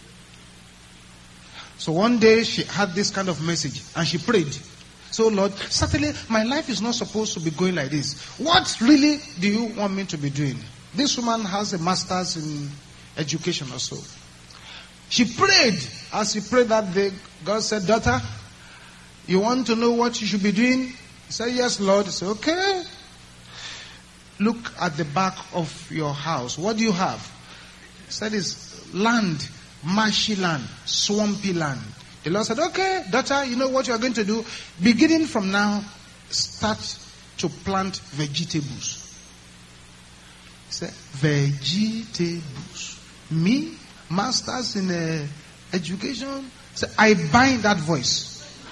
[SPEAKER 1] So one day she had this kind of message and she prayed. So Lord, certainly my life is not supposed to be going like this. What really do you want me to be doing? This woman has a master's in education or so. She prayed. As she prayed that day, God said, daughter, you want to know what you should be doing? He said, yes, Lord. He said, okay. Look at the back of your house. What do you have? He said, it's land, marshy land, swampy land. The Lord said, okay, daughter, you know what you are going to do? Beginning from now, start to plant vegetables. He said, vegetables. Me, masters in uh, education. So I bind that voice.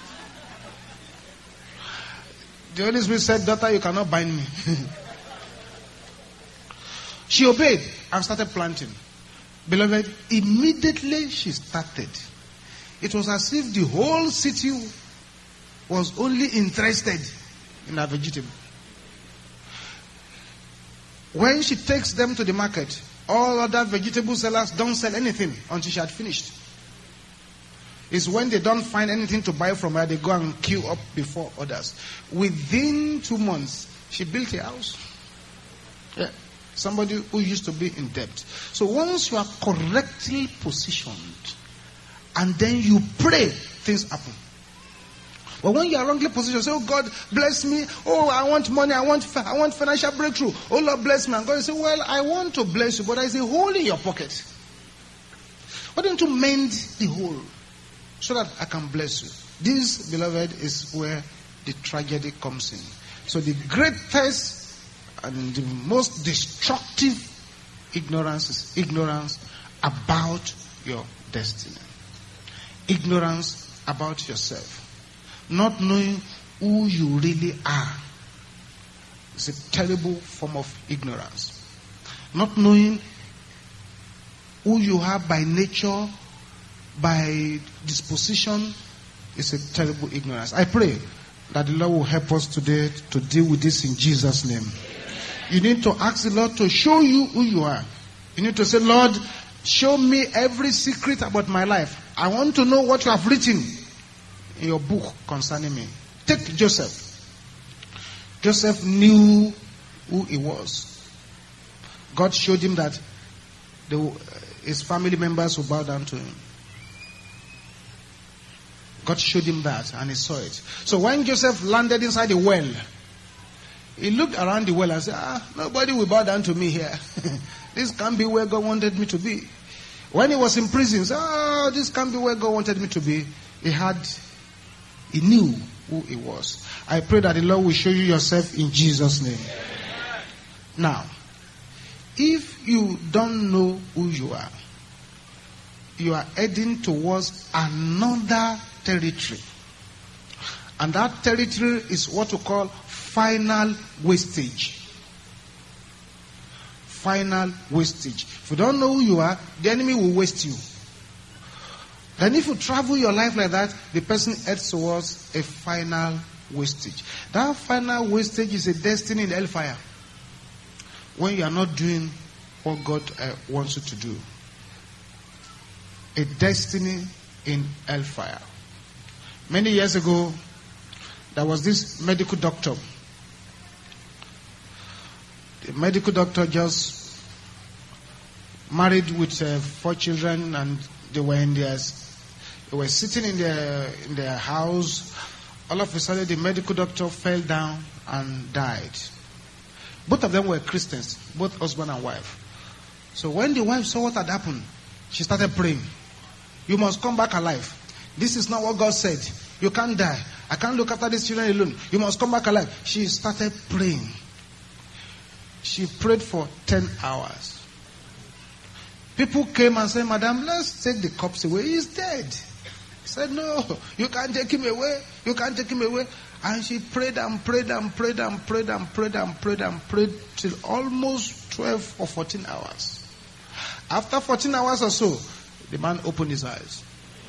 [SPEAKER 1] The Holy Spirit said, daughter, you cannot bind me. She obeyed and started planting. Beloved, immediately she started. It was as if the whole city was only interested in her vegetable. When she takes them to the market, all other vegetable sellers don't sell anything until she had finished. It's when they don't find anything to buy from her, they go and queue up before others. Within two months, she built a house. Yeah. Somebody who used to be in debt. So once you are correctly positioned, and then you pray, things happen. But when you are wrongly positioned, say, oh God, bless me. Oh, I want money. I want I want financial breakthrough. Oh Lord, bless me. And God will say, well, I want to bless you, but there is a hole in your pocket. Why don't you mend the hole so that I can bless you? This, beloved, is where the tragedy comes in. So the greatest and the most destructive ignorance is ignorance about your destiny. Ignorance about yourself. Not knowing who you really are. It's a terrible form of ignorance. Not knowing who you are by nature, by disposition, is a terrible ignorance. I pray that the Lord will help us today to deal with this in Jesus' name. You need to ask the Lord to show you who you are. You need to say, Lord, show me every secret about my life. I want to know what you have written in your book concerning me. Take Joseph. Joseph knew who he was. God showed him that the, his family members would bow down to him. God showed him that and he saw it. So when Joseph landed inside the well, he looked around the well and said, ah, nobody will bow down to me here. This can't be where God wanted me to be. When he was in prison, he said, oh, this can't be where God wanted me to be. He had, he knew who he was. I pray that the Lord will show you yourself in Jesus' name. Now, if you don't know who you are, you are heading towards another territory. And that territory is what we call final wastage. Final wastage. If you don't know who you are, the enemy will waste you. Then if you travel your life like that, the person heads towards a final wastage. That final wastage is a destiny in hellfire. When you are not doing what God uh, wants you to do. A destiny in hellfire. Many years ago, there was this medical doctor. The medical doctor just married with uh, four children, and they were in their, they were sitting in their in their house. All of a sudden, the medical doctor fell down and died. Both of them were Christians, both husband and wife. So when the wife saw what had happened, she started praying. You must come back alive. This is not what God said. You can't die. I can't look after these children alone. You must come back alive. She started praying. She prayed for ten hours. People came and said, Madam, let's take the corpse away. He's dead. She said, no, you can't take him away. You can't take him away. And she prayed and prayed and prayed and prayed and prayed and prayed and prayed till almost twelve or fourteen hours. After fourteen hours or so, the man opened his eyes.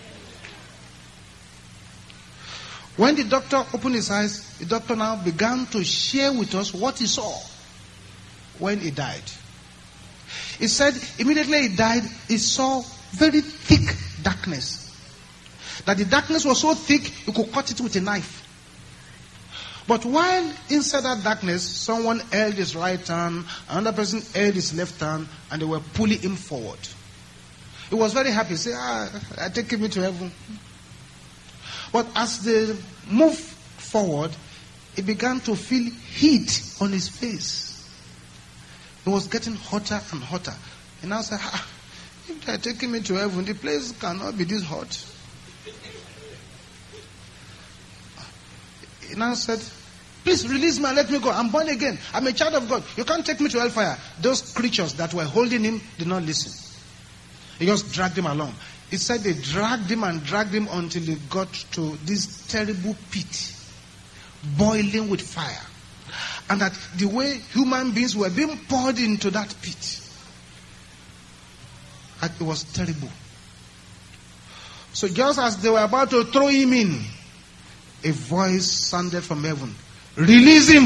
[SPEAKER 1] When the doctor opened his eyes, the doctor now began to share with us what he saw when he died. He said immediately he died, he saw very thick darkness. That the darkness was so thick, you could cut it with a knife. But while inside that darkness, someone held his right hand, another person held his left hand, and they were pulling him forward. He was very happy. He said, ah, I take him to heaven. But as they moved forward, he began to feel heat on his face. It was getting hotter and hotter. And now said, ah, if they are taking me to heaven, the place cannot be this hot. He now said, please release me and let me go. I'm born again. I'm a child of God. You can't take me to hellfire. Those creatures that were holding him did not listen. He just dragged him along. He said they dragged him and dragged him until he got to this terrible pit, boiling with fire. And that the way human beings were being poured into that pit, it was terrible. So just as they were about to throw him in, a voice sounded from heaven, release him.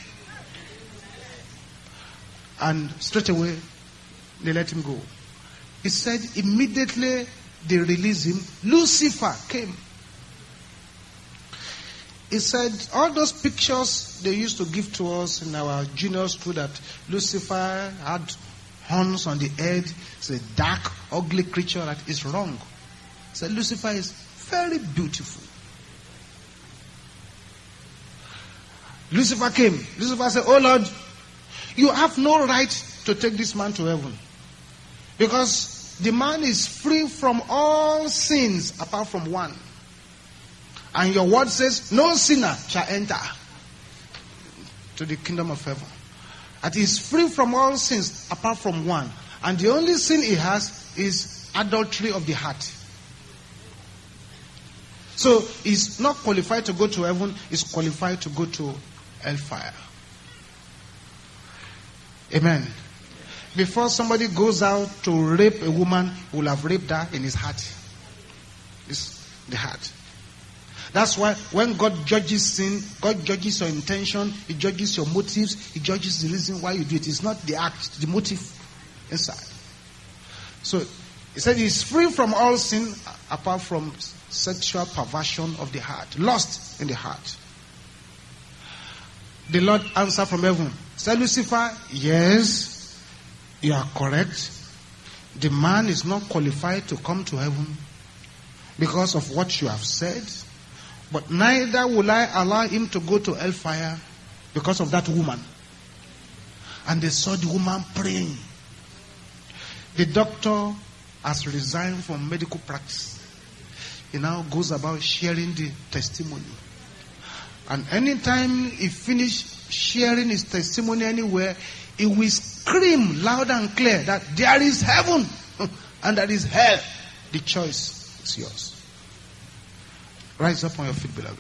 [SPEAKER 1] And straight away, they let him go. He said immediately they released him, Lucifer came. He said all those pictures they used to give to us in our junior school that Lucifer had horns on the head, it's a dark, ugly creature, that is wrong. He said Lucifer is very beautiful. Lucifer came. Lucifer said, oh Lord, you have no right to take this man to heaven. Because the man is free from all sins apart from one. And your word says, no sinner shall enter to the kingdom of heaven. That he is free from all sins apart from one. And the only sin he has is adultery of the heart. So he's not qualified to go to heaven, he's qualified to go to hellfire. Amen. Before somebody goes out to rape a woman, he will have raped her in his heart. It's the heart. That's why when God judges sin, God judges your intention, He judges your motives, He judges the reason why you do it. It's not the act, it's the motive inside. So, He said He's free from all sin apart from sexual perversion of the heart, lust in the heart. The Lord answered from heaven, said, Lucifer, yes, you are correct. The man is not qualified to come to heaven because of what you have said. But neither will I allow him to go to hellfire because of that woman. And they saw the woman praying. The doctor has resigned from medical practice. He now goes about sharing the testimony. And anytime he finishes sharing his testimony anywhere, he will scream loud and clear that there is heaven and there is hell. The choice is yours. Rise up on your feet, beloved.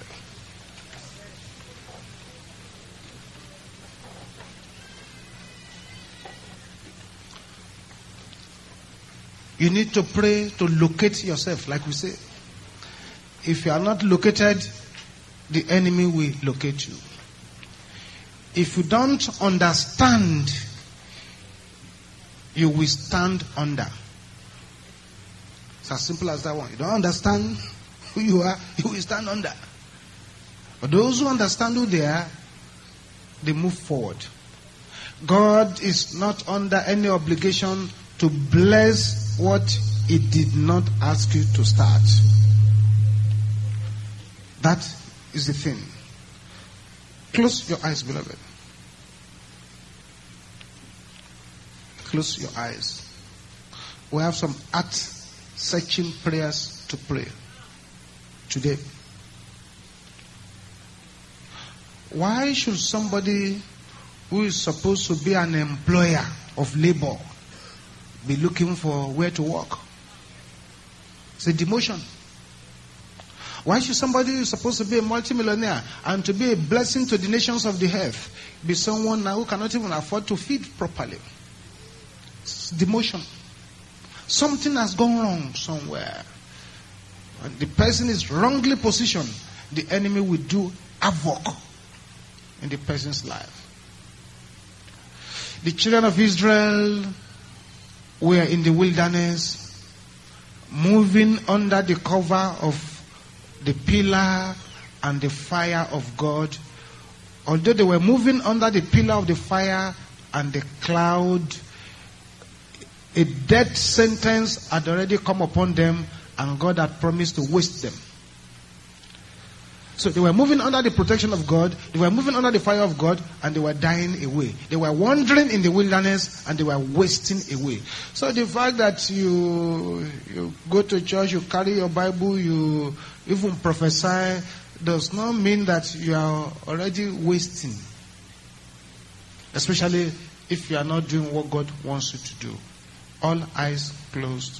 [SPEAKER 1] You need to pray to locate yourself, like we say. If you are not located, the enemy will locate you. If you don't understand, you will stand under. It's as simple as that one. You don't understand who you are, you will stand under. But those who understand who they are, they move forward. God is not under any obligation to bless what He did not ask you to start. That is the thing. Close your eyes, beloved. Close your eyes. We have some heart-searching prayers to pray today. Why should somebody who is supposed to be an employer of labor be looking for where to work? It's a demotion. Why should somebody who is supposed to be a multimillionaire and to be a blessing to the nations of the earth be someone now who cannot even afford to feed properly? It's demotion. Something has gone wrong somewhere. And the person is wrongly positioned. The enemy will do havoc in the person's life. The children of Israel were in the wilderness, moving under the cover of the pillar and the fire of God. Although they were moving under the pillar of the fire and the cloud, a death sentence had already come upon them, and God had promised to waste them. So they were moving under the protection of God, they were moving under the fire of God, and they were dying away. They were wandering in the wilderness, and they were wasting away. So the fact that you you go to church, you carry your Bible, you even prophesy, does not mean that you are already wasting. Especially if you are not doing what God wants you to do. All eyes closed.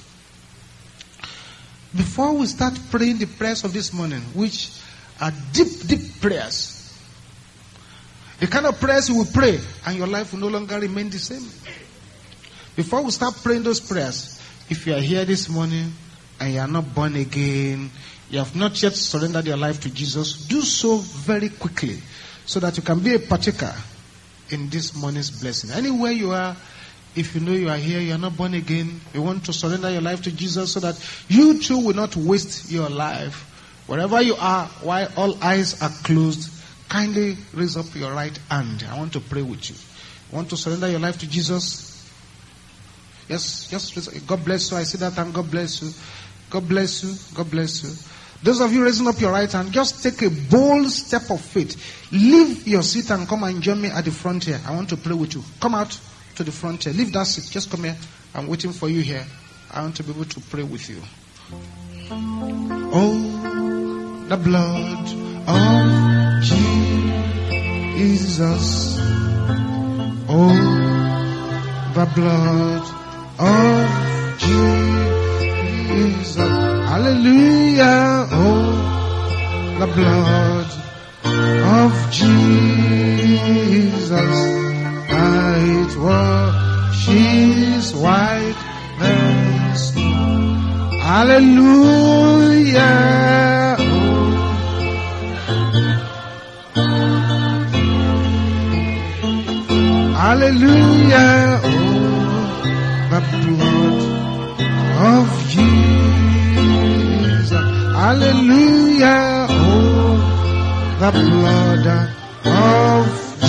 [SPEAKER 1] Before we start praying the prayers of this morning, which are deep, deep prayers, the kind of prayers you will pray and your life will no longer remain the same. Before we start praying those prayers, if you are here this morning and you are not born again, you have not yet surrendered your life to Jesus, do so very quickly so that you can be a partaker in this morning's blessing. Anywhere you are, if you know you are here, you are not born again, you want to surrender your life to Jesus so that you too will not waste your life. Wherever you are, while all eyes are closed, kindly raise up your right hand. I want to pray with you. You want to surrender your life to Jesus? Yes, yes. God bless you. I see that hand. God bless you. God bless you. God bless you. Those of you raising up your right hand, just take a bold step of faith. Leave your seat and come and join me at the front here. I want to pray with you. Come out to the front here. Leave that seat. Just come here. I'm waiting for you here. I want to be able to pray with you. Oh, the blood of Jesus. Oh, the blood of Jesus. Hallelujah. Oh, the blood of Jesus. It washes white than snow. Hallelujah. Hallelujah. Oh, the blood of Jesus. Hallelujah. Oh, the blood of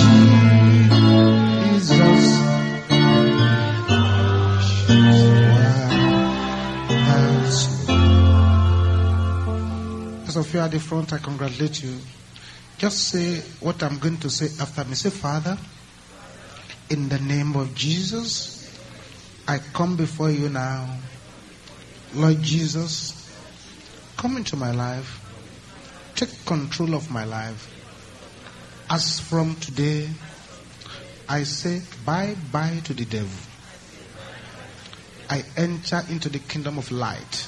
[SPEAKER 1] Jesus. As of you at the front, I congratulate you. Just say what I'm going to say after me. Say, Father, in the name of Jesus, I come before you now. Lord Jesus, come into my life. Take control of my life. As from today, I say bye-bye to the devil. I enter into the kingdom of light.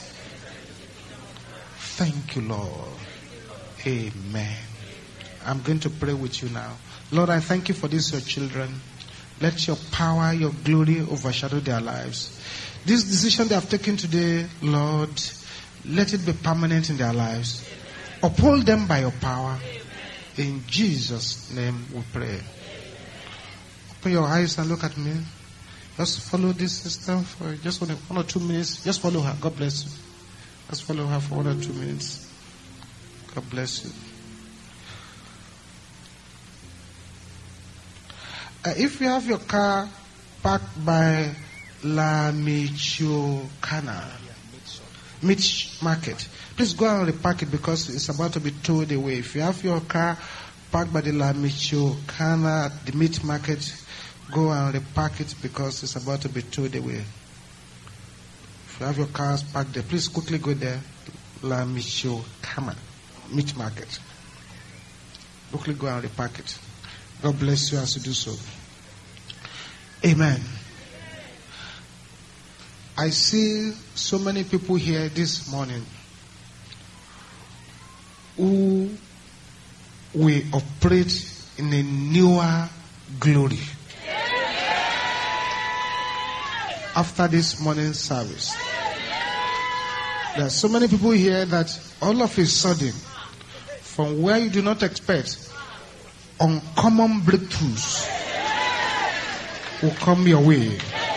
[SPEAKER 1] Thank you, Lord. Amen. I'm going to pray with you now. Lord, I thank you for this, your children. Let your power, your glory overshadow their lives. This decision they have taken today, Lord, let it be permanent in their lives. Uphold them by your power. In Jesus' name we pray. Open your eyes and look at me. Just follow this sister for just one or two minutes. Just follow her. God bless you. Just follow her for one or two minutes. God bless you. Uh, if you have your car parked by La Michoacana, Meat Market, please go and repark it because it's about to be towed away. If you have your car parked by the La Michoacana, the meat market, go and repark it because it's about to be towed away. If you have your cars parked there, please quickly go there. La Michoacana, meat market. Quickly go and repark it. God bless you as you do so. Amen. I see so many people here this morning who will operate in a newer glory after this morning service. There are so many people here that all of a sudden, from where you do not expect, uncommon breakthroughs will come your way.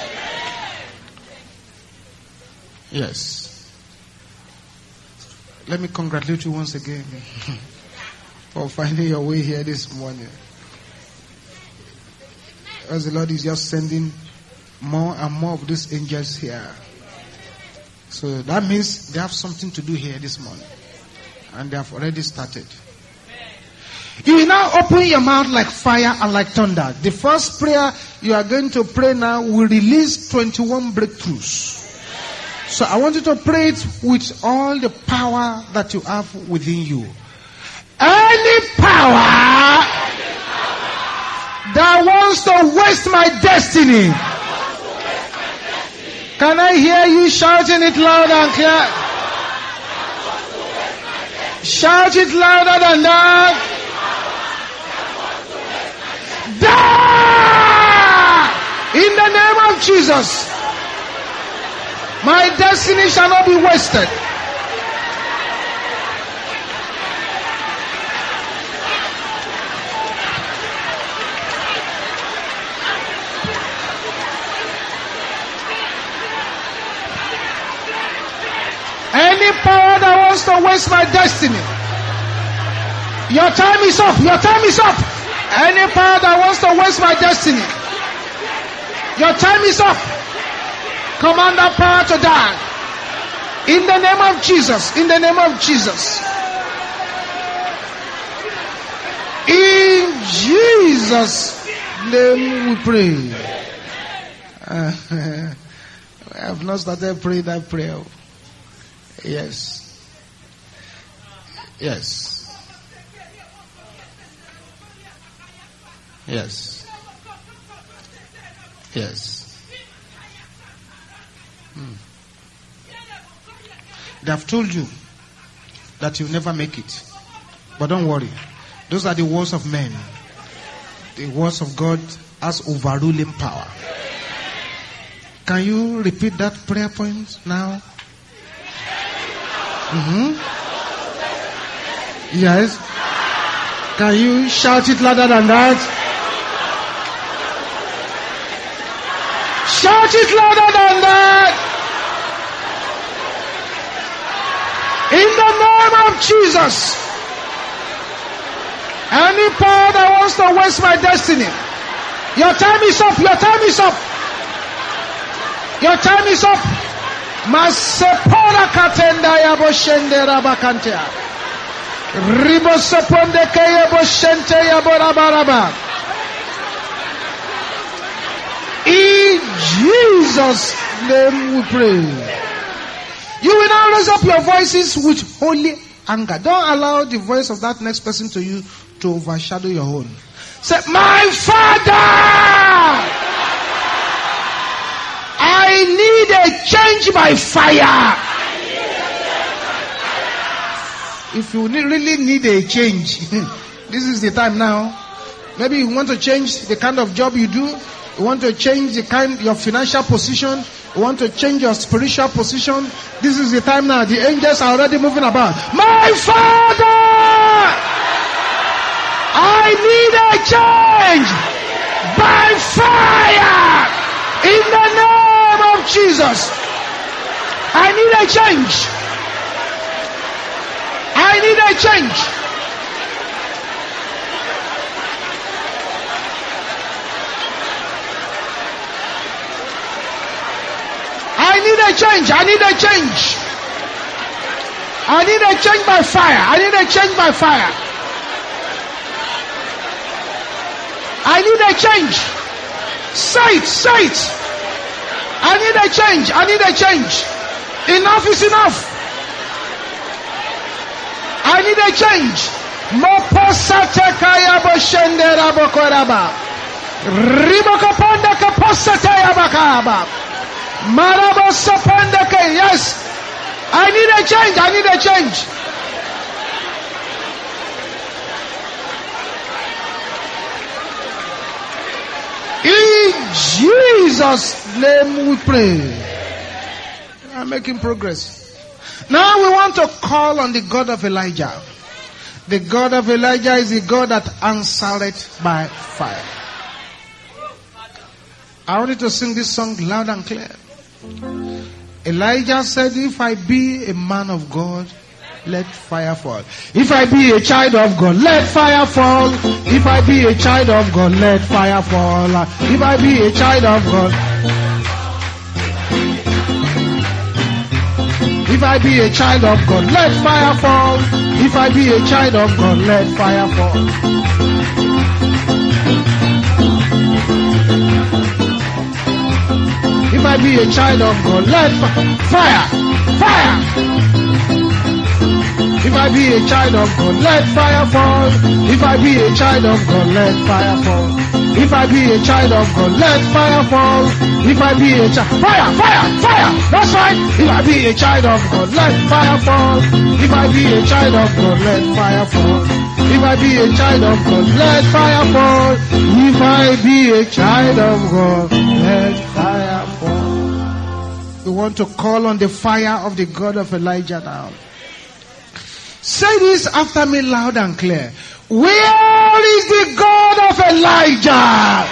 [SPEAKER 1] Yes. Let me congratulate you once again for finding your way here this morning. As the Lord is just sending more and more of these angels here. So that means they have something to do here this morning. And they have already started. You will now open your mouth like fire and like thunder. The first prayer you are going to pray now will release twenty-one breakthroughs. So I want you to pray it with all the power that you have within you. Any power that wants to waste my destiny. Can I hear you shouting it loud and clear? Shout it louder than that. Die! In the name of Jesus. My destiny shall not be wasted. Any power that wants to waste my destiny. Your time is up. Your time is up. Any power that wants to waste my destiny. Your time is up. Command that power to die. In the name of Jesus. In the name of Jesus. In Jesus' name we pray. Uh, I have not started praying that prayer. Yes. Yes. Yes. Yes. Hmm. They have told you that you'll never make it. But don't worry. Those are the words of men. The words of God has overruling power. Can you repeat that prayer point now? Mm-hmm. Yes. Can you shout it louder than that? Shout it louder than that. In the name of Jesus. Any power that wants to waste my destiny. Your time is up. Your time is up. Your time is up. Masepora katenda yabo shende rabakantea. Ribo seponde ke yabo shente yabo rabaraba. In Jesus' name we pray. You will now raise up your voices with holy anger. Don't allow the voice of that next person to you to overshadow your own. Say, my Father, I need a change by fire. If you really need a change, this is the time now. Maybe you want to change the kind of job you do. You want to change the kind your financial position. You want to change your spiritual position. This is the time now. The angels are already moving about. My Father, I need a change by fire in the name of Jesus. I need a change. I need a change. I need a change. I need a change. I need a change by fire. I need a change by fire. I need a change. Say it, say it. I need a change. I need a change. Enough is enough. I need a change. Moposate kaya boshende rabokoraba. Ribokoponde kaposate yabakaba. Marabosapandeke. Yes. I need a change. I need a change. In Jesus' name we pray. We are making progress. Now we want to call on the God of Elijah. The God of Elijah is the God that answered by fire. I want you to sing this song loud and clear. Elijah said, if I be a man of God, let fire fall. If I be a child of God, let fire fall. If I be a child of God, let fire fall. If I be a child of God, if I be a child of God, let fire fall. If I be a child of God, let fire fall. If I be a child of God, let fire, fire. If I be a child of God, let fire fall. If I be a child of God, let fire fall. If I be a child of God, let fire fall. If I be a child, fire, fire, fire. That's right. If I be a child of God, let fire fall. If I be a child of God, let fire fall. If I be a child of God, let fire fall. If I be a child of God, let fire fall. We want to call on the fire of the God of Elijah now. Say this after me loud and clear. Where is the God of Elijah?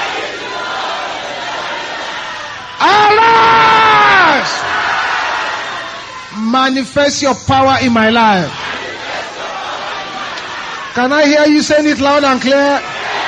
[SPEAKER 1] Arise! Manifest your power in my life. Can I hear you saying it loud and clear?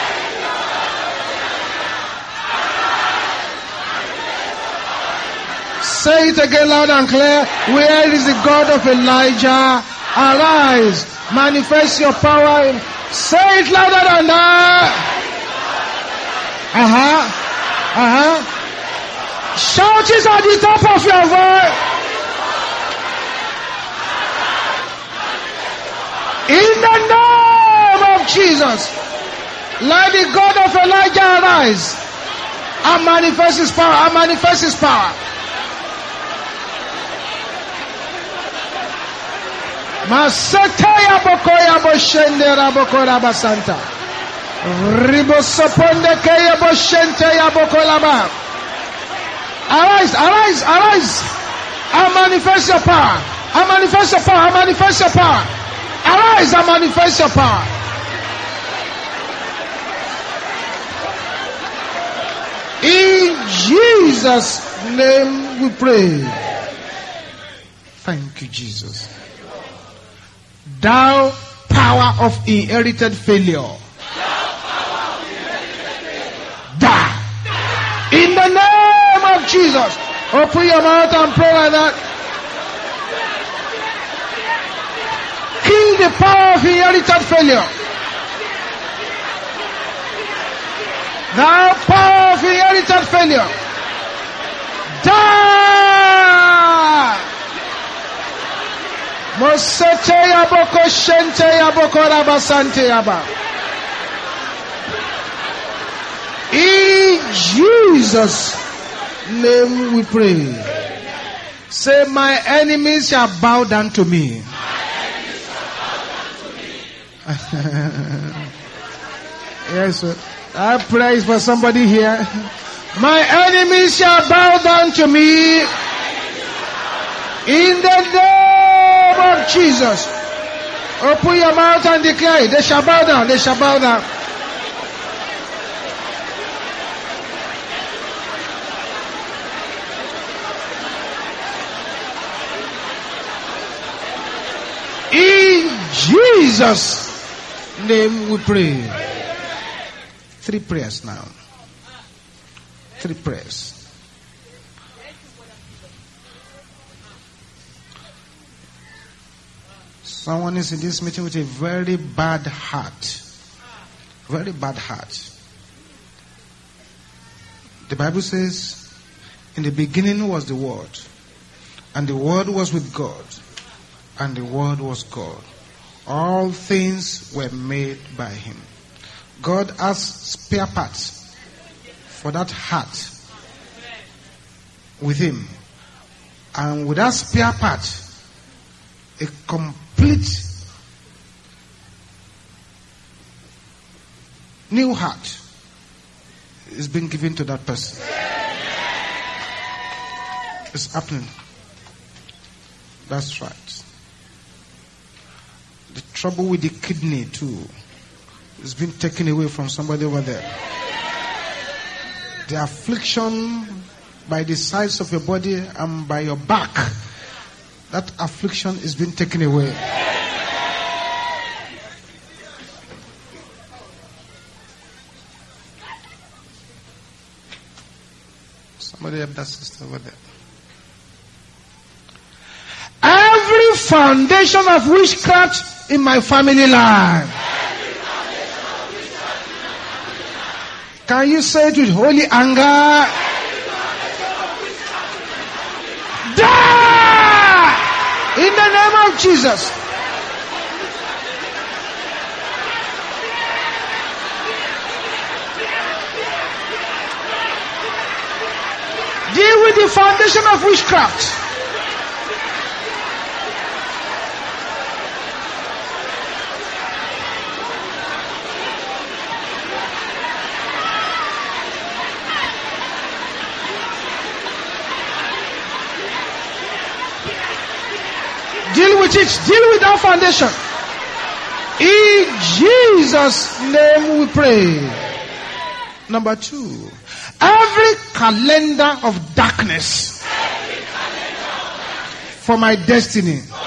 [SPEAKER 1] Say it again loud and clear. Where is the God of Elijah? Arise. Manifest your power. In... Say it louder than that. Uh-huh. Uh-huh. Shout it at the top of your voice. In the name of Jesus, let the God of Elijah arise and manifest his power. And manifest his power. Masataya bokoya boshende rabokora basanta. Ribosoponde kaya boshente ya bokolaba. Arise, arise, arise. And manifest your power. And manifest your power. And manifest your power. Arise and manifest your power. In Jesus' name we pray. Thank you, Jesus. Thou power of inherited failure. Die. In the name of Jesus. Open your mouth and pray like that. Kill the power of inherited failure. Thou power of inherited failure. Die. Mosete yaboko shente yaboko rabasante yaba. In Jesus' name we pray. Say, my enemies shall bow down to me. Yes, sir. I pray for somebody here. My enemies shall bow down to me. In the name of Jesus. Open your mouth and declare it. They shall bow down. They shall bow down. In Jesus' name we pray. Three prayers now. Three prayers. Someone is in this meeting with a very bad heart. Very bad heart. The Bible says, in the beginning was the Word, and the Word was with God, and the Word was God. All things were made by Him. God has spare parts for that heart with Him. And with that spare part, a complete new heart is being given to that person. It's happening. That's right. The trouble with the kidney too is being taken away from somebody over there. The affliction by the sides of your body and by your back, that affliction is being taken away. Somebody help that sister over there. Every foundation of witchcraft in my family life. Can you say it with holy anger? Die! In the name of Jesus. Deal with the foundation of witchcraft. Deal with it. Deal with that foundation. In Jesus' name we pray. Number two. Every calendar of darkness for my destiny